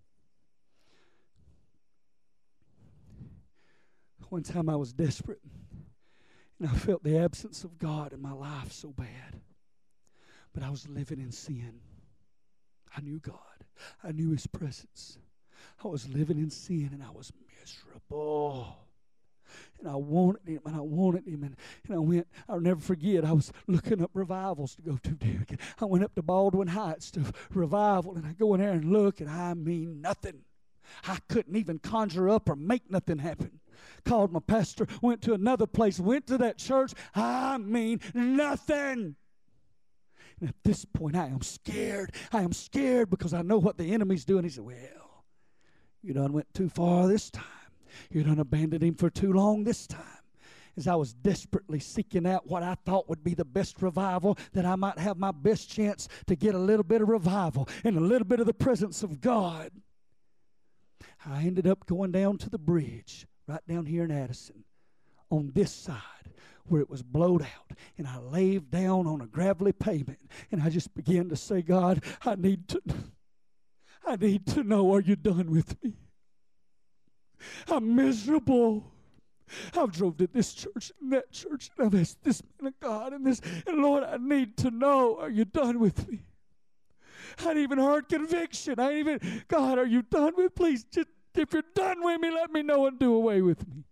One time I was desperate, and I felt the absence of God in my life so bad. But I was living in sin. I knew God. I knew His presence. I was living in sin, and I was miserable. And I wanted Him, and I wanted Him. And I'll never forget, I was looking up revivals to go to, Derek. I went up to Baldwin Heights to revival, and I go in there and look, and I mean nothing. I couldn't even conjure up or make nothing happen. Called my pastor, went to another place, went to that church. I mean nothing. And at this point, I am scared. I am scared because I know what the enemy's doing. He said, well, you done went too far this time. You done abandoned Him for too long this time. As I was desperately seeking out what I thought would be the best revival, that I might have my best chance to get a little bit of revival and a little bit of the presence of God, I ended up going down to the bridge right down here in Addison on this side where it was blowed out. And I laid down on a gravelly pavement and I just began to say, God, I need to know, are you done with me? I'm miserable. I've drove to this church and that church and I've asked this man of God and this. And Lord, I need to know, are you done with me? I ain't even heard conviction. God, are you done with? Please, just, if you're done with me, let me know and do away with me.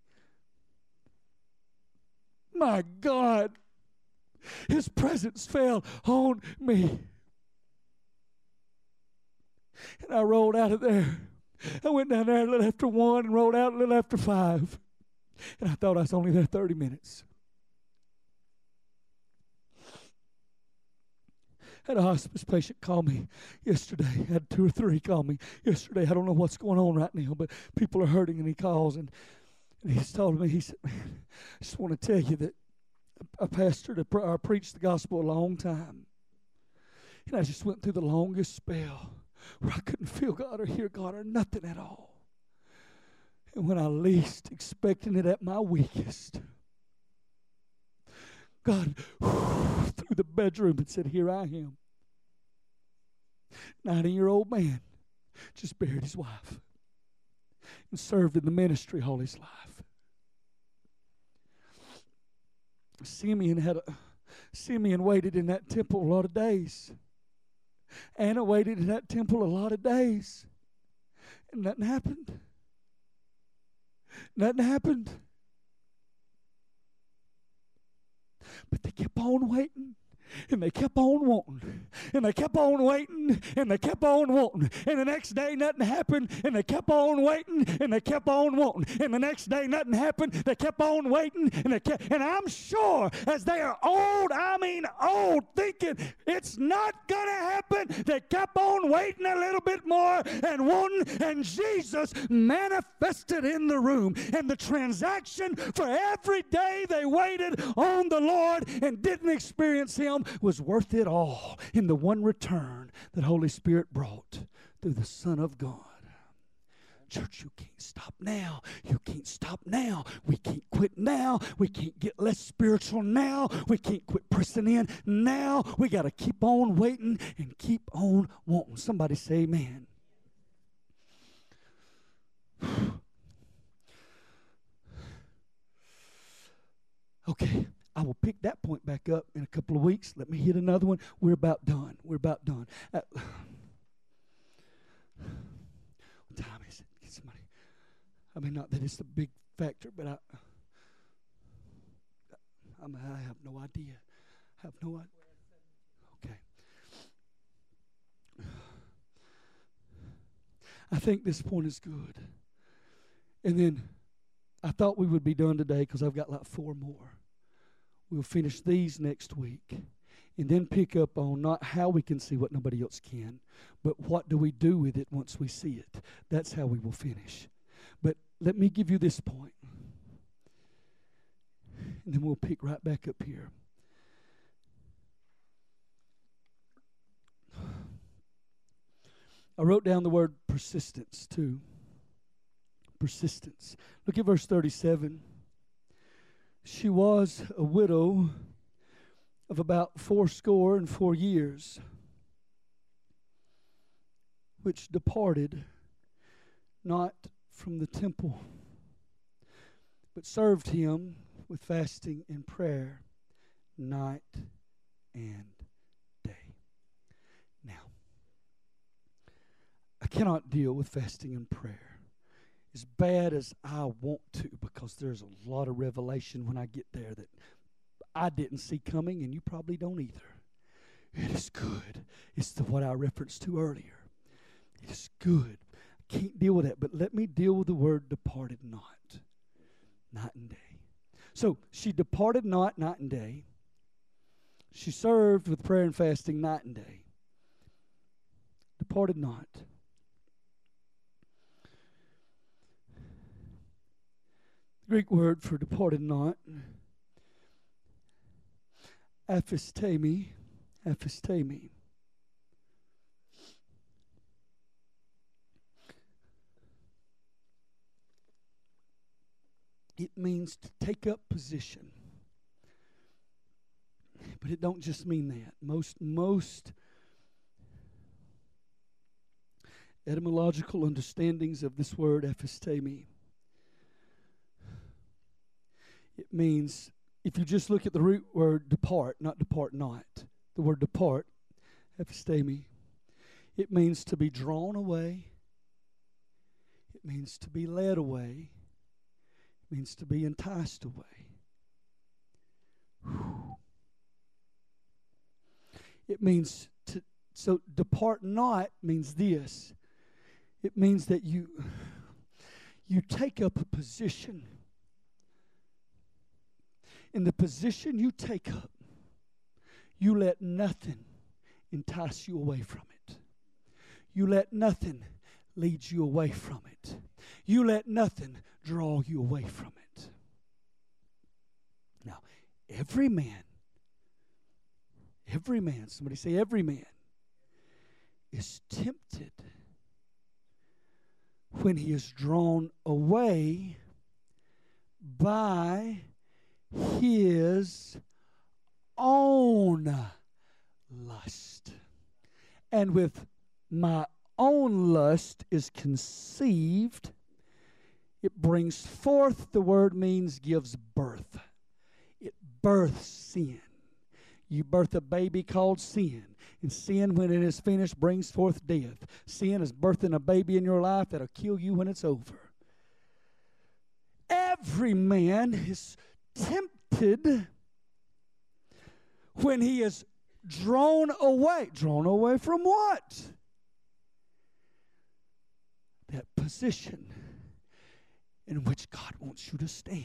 My God, His presence fell on me. And I rolled out of there. I went down there a little after 1 and rolled out a little after 5. And I thought I was only there 30 minutes. I had a hospice patient call me yesterday. I had 2 or 3 call me yesterday. I don't know what's going on right now, but people are hurting, and he calls, and he's told me, he said, man, I just want to tell you that I pastored or preached the gospel a long time, and I just went through the longest spell where I couldn't feel God or hear God or nothing at all. And when I least expecting it at my weakest, God through the bedroom and said, here I am. 90-year-old man just buried his wife and served in the ministry all his life. Simeon waited in that temple a lot of days. Anna waited in that temple a lot of days. And nothing happened. Nothing happened. But they kept on waiting. And they kept on wanting. And they kept on waiting. And they kept on wanting. And the next day nothing happened. And they kept on waiting. And they kept on wanting. And the next day nothing happened. They kept on waiting. And I'm sure as they are old, thinking it's not going to happen, they kept on waiting a little bit more and wanting. And Jesus manifested in the room. And the transaction for every day they waited on the Lord and didn't experience Him was worth it all in the one return that Holy Spirit brought, through the Son of God. Church, you can't stop now. You can't stop now. We can't quit now. We can't get less spiritual now. We can't quit pressing in now. We got to keep on waiting and keep on wanting. Somebody say amen. Okay, I will pick that point back up in a couple of weeks. Let me hit another one. We're about done. We're about done. What time is it? Get somebody. I mean, not that it's a big factor, but I have no idea. I have no idea. Okay. I think this point is good. And then I thought we would be done today because I've got like 4 more. We'll finish these next week and then pick up on not how we can see what nobody else can, but what do we do with it once we see it. That's how we will finish. But let me give you this point, and then we'll pick right back up here. I wrote down the word persistence too. Persistence. Look at verse 37. She was a widow of about 84 years, which departed not from the temple, but served him with fasting and prayer night and day. Now, I cannot deal with fasting and prayer as bad as I want to, because there's a lot of revelation when I get there that I didn't see coming, and you probably don't either. It is good. It's what I referenced to earlier. It is good. I can't deal with that, but let me deal with the word departed not. Night and day. So she departed not night and day. She served with prayer and fasting night and day. Departed not. Greek word for departed not, aphistemi. It means to take up position. But it don't just mean that. Most etymological understandings of this word aphistemi, it means, if you just look at the root word depart, not depart not, the word depart, aphistemi, it means to be drawn away. It means to be led away. It means to be enticed away. Whew. It means to, so depart not means this. It means that you take up a position. In the position you take up, you let nothing entice you away from it. You let nothing lead you away from it. You let nothing draw you away from it. Now, every man, somebody say every man, is tempted when he is drawn away by his own lust. And with my own lust is conceived, it brings forth, the word means gives birth. It births sin. You birth a baby called sin. And sin, when it is finished, brings forth death. Sin is birthing a baby in your life that'll kill you when it's over. Every man is tempted when he is drawn away. Drawn away from what? That position in which God wants you to stand.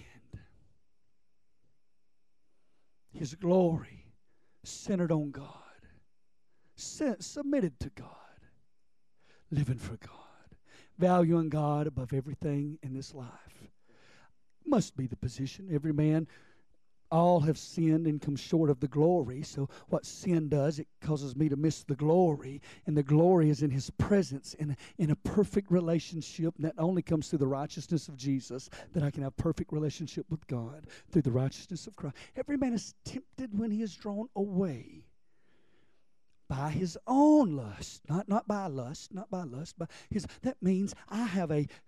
His glory centered on God. Submitted to God. Living for God. Valuing God above everything in this life. Must be the position. Every man, all have sinned and come short of the glory. So what sin does, it causes me to miss the glory. And the glory is in His presence, in a perfect relationship. And that only comes through the righteousness of Jesus, that I can have perfect relationship with God through the righteousness of Christ. Every man is tempted when he is drawn away by his own lust. Not by lust, but his. That means I have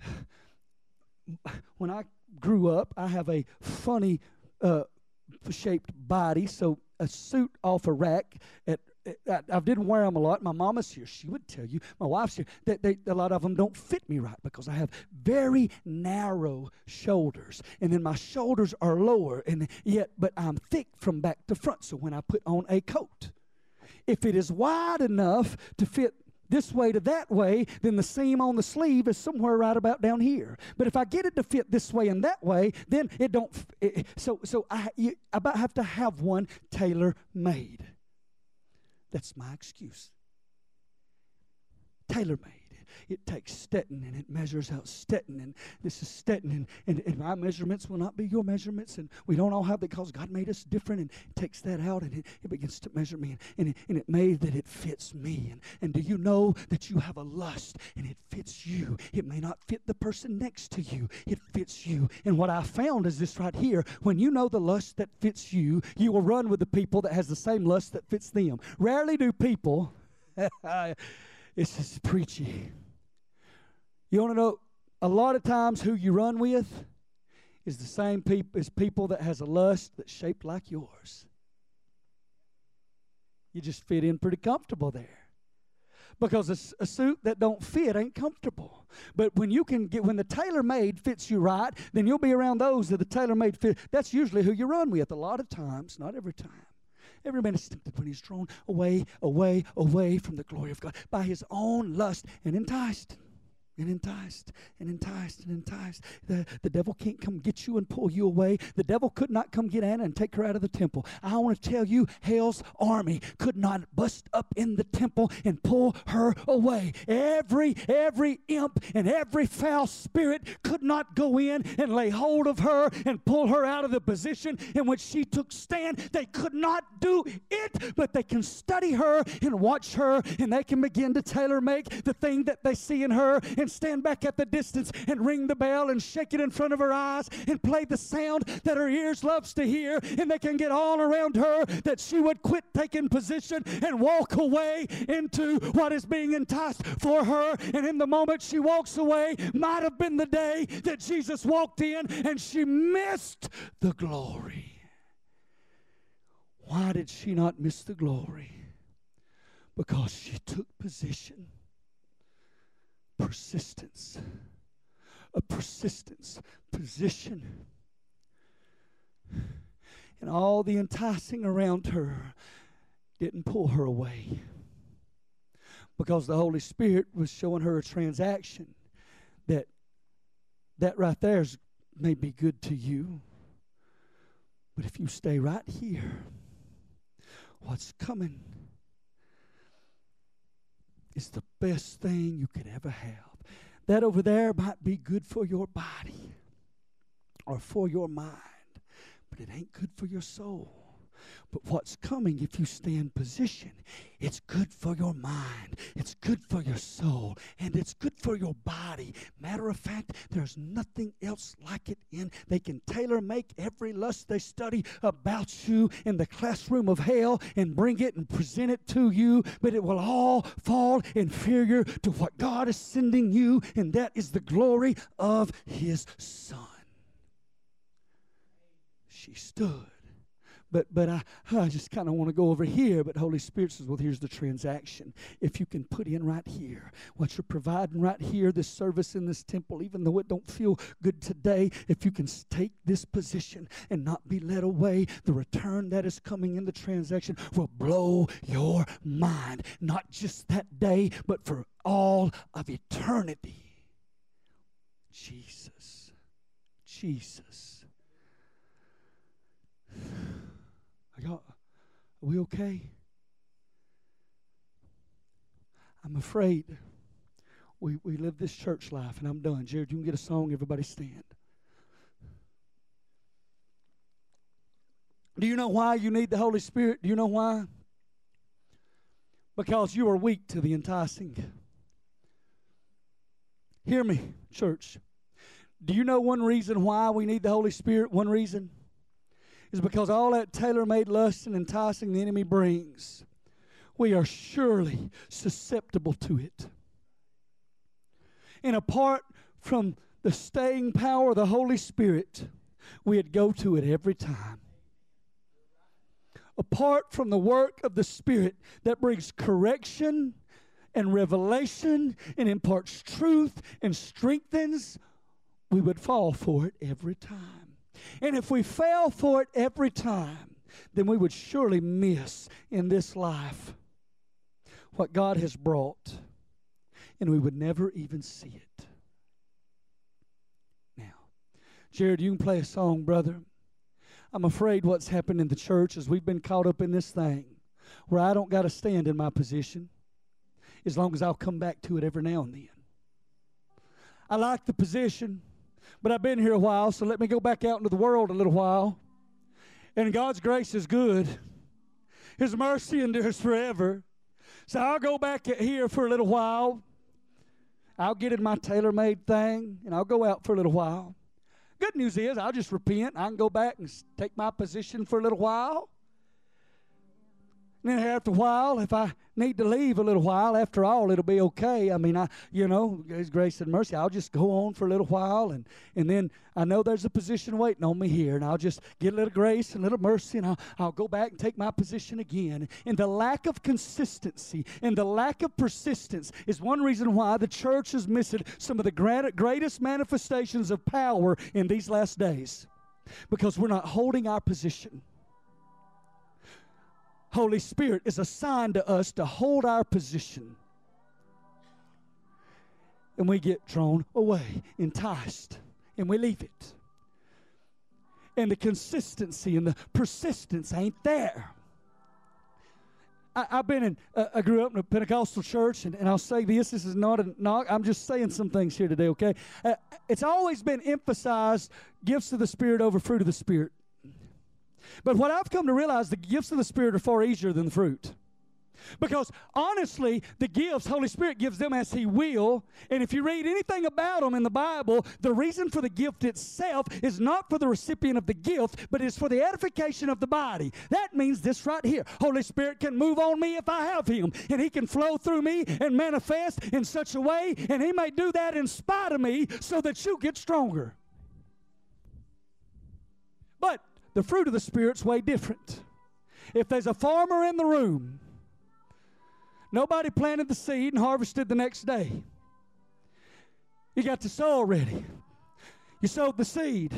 when I grew up, I have a funny shaped body, so a suit off a rack I didn't wear them a lot. My mama's here. She would tell you, my wife's here, that a lot of them don't fit me right because I have very narrow shoulders. And then my shoulders are lower, but I'm thick from back to front. So when I put on a coat, if it is wide enough to fit this way to that way, then the seam on the sleeve is somewhere right about down here. But if I get it to fit this way and that way, then it don't. So I about have to have one tailor-made. That's my excuse. Tailor-made. It takes Stetton, and it measures out Stetton, and this is Stetton, and my measurements will not be your measurements, and we don't all have that because God made us different, and it takes that out, and it begins to measure me, and it made that it fits me. And do you know that you have a lust, and it fits you? It may not fit the person next to you. It fits you. And what I found is this right here. When you know the lust that fits you, you will run with the people that has the same lust that fits them. Rarely do people, it's just preachy. You want to know, a lot of times who you run with is the same people that has a lust that's shaped like yours. You just fit in pretty comfortable there. Because a suit that don't fit ain't comfortable. But when the tailor-made fits you right, then you'll be around those that the tailor-made fit. That's usually who you run with a lot of times, not every time. Every man is tempted when he's drawn away from the glory of God by his own lust and enticed. And enticed. The devil can't come get you and pull you away. The devil could not come get Anna and take her out of the temple. I want to tell you, hell's army could not bust up in the temple and pull her away. Every imp and every foul spirit could not go in and lay hold of her and pull her out of the position in which she took stand. They could not do it, but they can study her and watch her, and they can begin to tailor-make the thing that they see in her and stand back at the distance and ring the bell and shake it in front of her eyes and play the sound that her ears loves to hear, and they can get all around her that she would quit taking position and walk away into what is being enticed for her. And in the moment she walks away might have been the day that Jesus walked in and she missed the glory. Why did she not miss the glory? Because she took position. Persistence, position. And all the enticing around her didn't pull her away. Because the Holy Spirit was showing her a transaction that right there may be good to you. But if you stay right here, what's coming is the best thing you could ever have. That over there might be good for your body or for your mind, but it ain't good for your soul. But what's coming, if you stay in position, it's good for your mind, it's good for your soul, and it's good for your body. Matter of fact, there's nothing else like it they can tailor-make every lust they study about you in the classroom of hell and bring it and present it to you, but it will all fall inferior to what God is sending you, and that is the glory of His Son. She stood. But I just kind of want to go over here. But Holy Spirit says, well, here's the transaction. If you can put in right here what you're providing right here, this service in this temple, even though it don't feel good today, if you can take this position and not be led away, the return that is coming in the transaction will blow your mind. Not just that day, but for all of eternity. Jesus. Are we okay? I'm afraid we live this church life, and I'm done. Jared, you can get a song, everybody stand. Do you know why you need the Holy Spirit? Do you know why? Because you are weak to the enticing. Hear me, church. Do you know one reason why we need the Holy Spirit? One reason is because all that tailor-made lust and enticing the enemy brings, we are surely susceptible to it. And apart from the staying power of the Holy Spirit, we'd go to it every time. Apart from the work of the Spirit that brings correction and revelation and imparts truth and strengthens, we would fall for it every time. And if we fell for it every time, then we would surely miss in this life what God has brought, and we would never even see it. Now, Jared, you can play a song, brother. I'm afraid what's happened in the church is we've been caught up in this thing where I don't got to stand in my position as long as I'll come back to it every now and then. I like the position, but I've been here a while, so let me go back out into the world a little while. And God's grace is good. His mercy endures forever. So I'll go back here for a little while. I'll get in my tailor-made thing, and I'll go out for a little while. Good news is I'll just repent. I can go back and take my position for a little while. And then after a while, if I need to leave a little while, after all, it'll be okay. I mean, His grace and mercy, I'll just go on for a little while, and then I know there's a position waiting on me here, and I'll just get a little grace and a little mercy, and I'll go back and take my position again. And the lack of consistency and the lack of persistence is one reason why the church is missing some of the greatest manifestations of power in these last days, because we're not holding our position. Holy Spirit is assigned to us to hold our position. And we get drawn away, enticed, and we leave it. And the consistency and the persistence ain't there. I grew up in a Pentecostal church, and I'll say this is not a knock. I'm just saying some things here today, okay? It's always been emphasized, gifts of the Spirit over fruit of the Spirit. But what I've come to realize, the gifts of the Spirit are far easier than the fruit. Because honestly, the gifts, Holy Spirit gives them as He will. And if you read anything about them in the Bible, the reason for the gift itself is not for the recipient of the gift, but it's for the edification of the body. That means this right here. Holy Spirit can move on me if I have Him. And He can flow through me and manifest in such a way. And He may do that in spite of me so that you get stronger. But the fruit of the Spirit's way different. If there's a farmer in the room, nobody planted the seed and harvested the next day. You got the soil ready. You sowed the seed.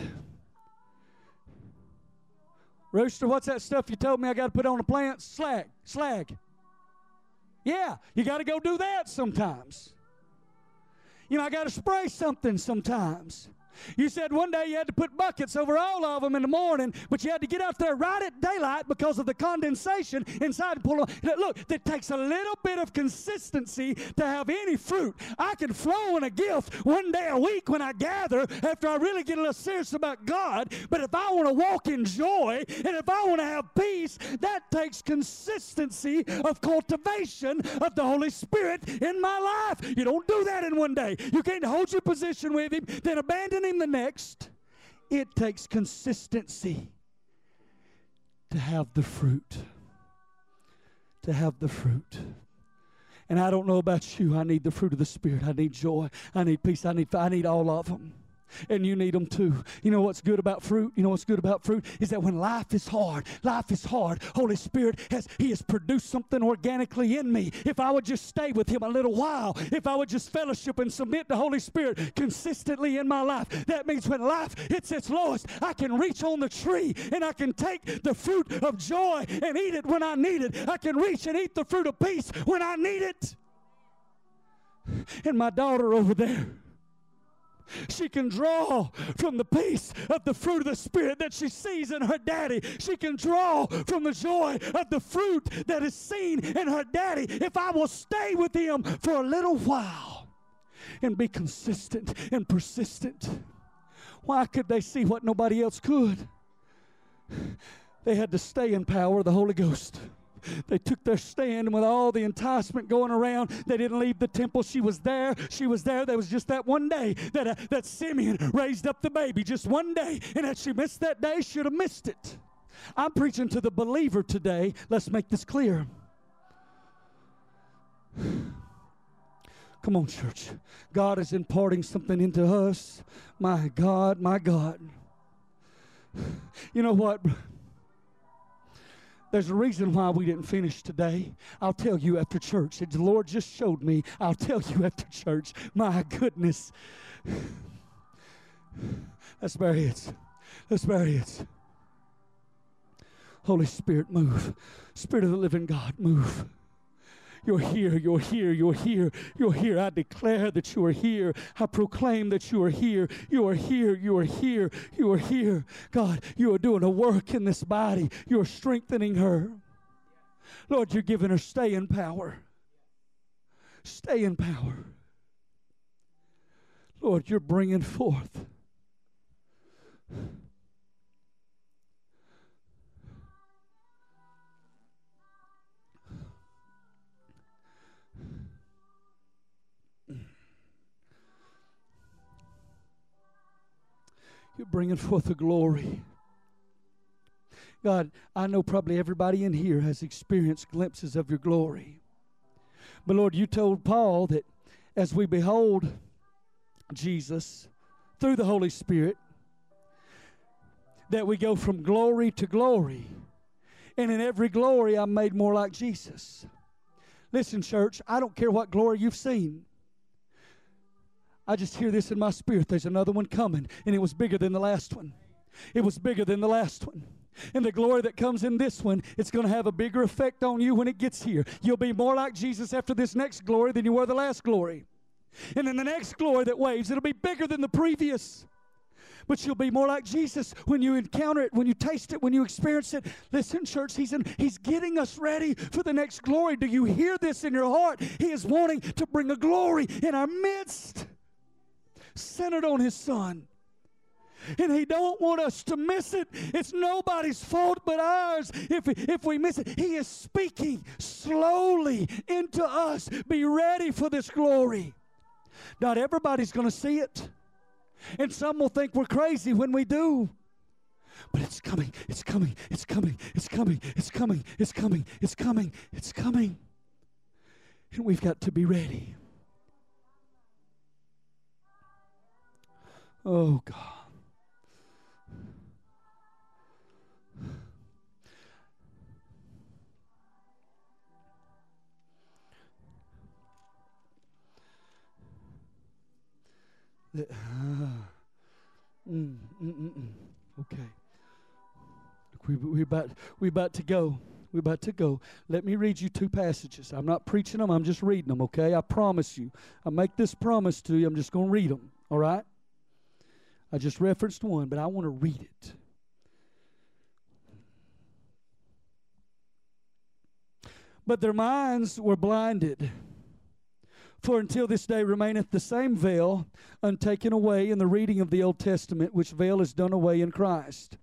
Rooster, what's that stuff you told me I got to put on the plants? Slag. Yeah, you got to go do that sometimes. I got to spray something sometimes. You said one day you had to put buckets over all of them in the morning, but you had to get out there right at daylight because of the condensation inside. Look, it takes a little bit of consistency to have any fruit. I can flow in a gift one day a week when I gather after I really get a little serious about God, but if I want to walk in joy and if I want to have peace, that takes consistency of cultivation of the Holy Spirit in my life. You don't do that in one day. You can't hold your position with Him, then abandon Him the next. It takes consistency to have the fruit. To have the fruit. And I don't know about you. I need the fruit of the Spirit. I need joy. I need peace. I need all of them. And you need them too. You know what's good about fruit? You know what's good about fruit is that when life is hard, Holy Spirit He has produced something organically in me. If I would just stay with Him a little while, if I would just fellowship and submit to Holy Spirit consistently in my life, that means when life hits its lowest, I can reach on the tree and I can take the fruit of joy and eat it when I need it. I can reach and eat the fruit of peace when I need it. And my daughter over there, she can draw from the peace of the fruit of the Spirit that she sees in her daddy. She can draw from the joy of the fruit that is seen in her daddy if I will stay with Him for a little while and be consistent and persistent. Why could they see what nobody else could? They had to stay in power of the Holy Ghost. They took their stand, and with all the enticement going around, they didn't leave the temple. She was there. She was there. There was just that one day that Simeon raised up the baby. Just one day. And had she missed that day, she would have missed it. I'm preaching to the believer today. Let's make this clear. Come on, church. God is imparting something into us. My God, my God. You know what? There's a reason why we didn't finish today. I'll tell you after church. The Lord just showed me. I'll tell you after church. My goodness. Let's bury it. Let's bury it. Holy Spirit, move. Spirit of the living God, move. You're here, you're here, you're here, you're here. I declare that you are here. I proclaim that you are here. You are here, you are here, you are here. God, you are doing a work in this body. You are strengthening her. Lord, you're giving her staying power. Staying power. Lord, you're bringing forth. You're bringing forth the glory. God, I know probably everybody in here has experienced glimpses of your glory. But Lord, you told Paul that as we behold Jesus through the Holy Spirit, that we go from glory to glory. And in every glory, I'm made more like Jesus. Listen, church, I don't care what glory you've seen. I just hear this in my spirit. There's another one coming, and it was bigger than the last one. It was bigger than the last one. And the glory that comes in this one, it's going to have a bigger effect on you when it gets here. You'll be more like Jesus after this next glory than you were the last glory. And in the next glory that waves, it'll be bigger than the previous. But you'll be more like Jesus when you encounter it, when you taste it, when you experience it. Listen, church, He's getting us ready for the next glory. Do you hear this in your heart? He is wanting to bring a glory in our midst, centered on His Son. And He don't want us to miss it. It's nobody's fault but ours if we miss it. He is speaking slowly into us. Be ready for this glory. Not everybody's going to see it. And some will think we're crazy when we do. But it's coming, it's coming, it's coming, it's coming, it's coming, it's coming, it's coming, it's coming. And we've got to be ready. Oh, God. Okay. We're about to go. We're about to go. Let me read you two passages. I'm not preaching them. I'm just reading them, okay? I promise you. I make this promise to you. I'm just going to read them, all right? I just referenced one, but I want to read it. But their minds were blinded. For until this day remaineth the same veil untaken away in the reading of the Old Testament, which veil is done away in Christ.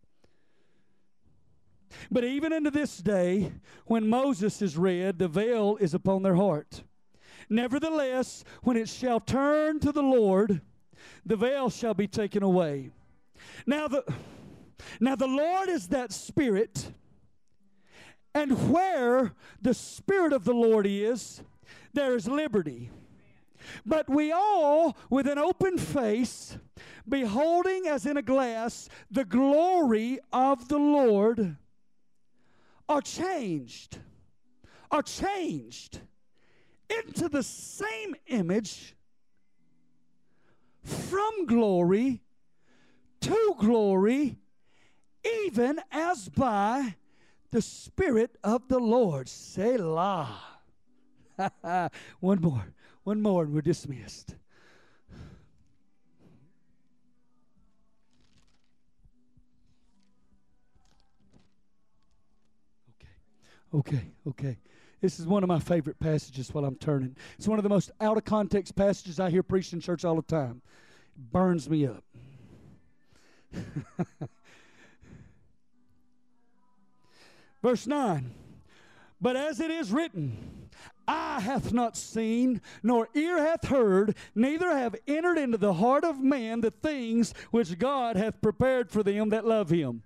But even unto this day, when Moses is read, the veil is upon their heart. Nevertheless, when it shall turn to the Lord, the veil shall be taken away. Now the Lord is that Spirit, and where the Spirit of the Lord is, there is liberty. But we all, with an open face, beholding as in a glass the glory of the Lord, are changed into the same image from glory to glory, even as by the Spirit of the Lord. Selah. One more, and we're dismissed. Okay. This is one of my favorite passages while I'm turning. It's one of the most out of context passages I hear preached in church all the time. It burns me up. Verse 9. But as it is written, eye hath not seen, nor ear hath heard, neither have entered into the heart of man the things which God hath prepared for them that love him.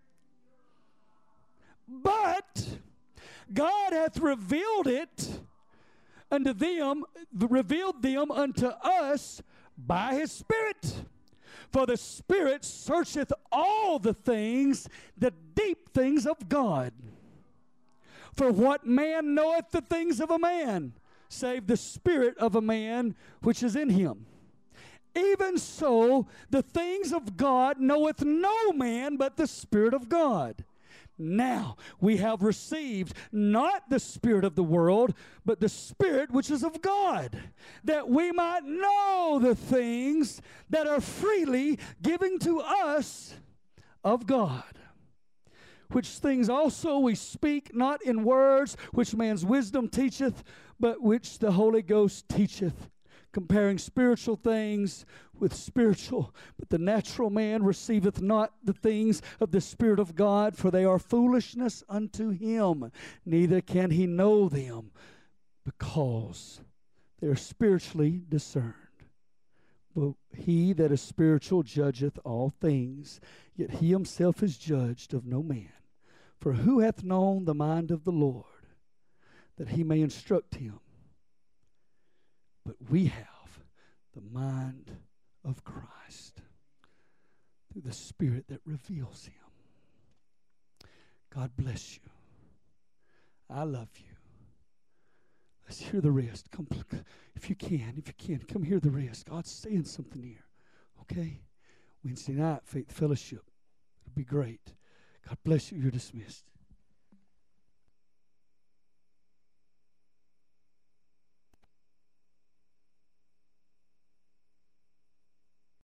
But God hath revealed it unto them, revealed them unto us by his Spirit. For the Spirit searcheth all the things, the deep things of God. For what man knoweth the things of a man, save the spirit of a man which is in him? Even so, the things of God knoweth no man but the Spirit of God. Now we have received not the spirit of the world, but the Spirit which is of God, that we might know the things that are freely given to us of God. Which things also we speak, not in words which man's wisdom teacheth, but which the Holy Ghost teacheth, comparing spiritual things with spiritual. But the natural man receiveth not the things of the Spirit of God, for they are foolishness unto him, neither can he know them, because they are spiritually discerned. But he that is spiritual judgeth all things, yet he himself is judged of no man. For who hath known the mind of the Lord, that he may instruct him? But we have the mind of Christ through the Spirit that reveals him. God bless you. I love you. Let's hear the rest. Come, if you can, come hear the rest. God's saying something here. Okay? Wednesday night, Faith Fellowship. It'll be great. God bless you. You're dismissed.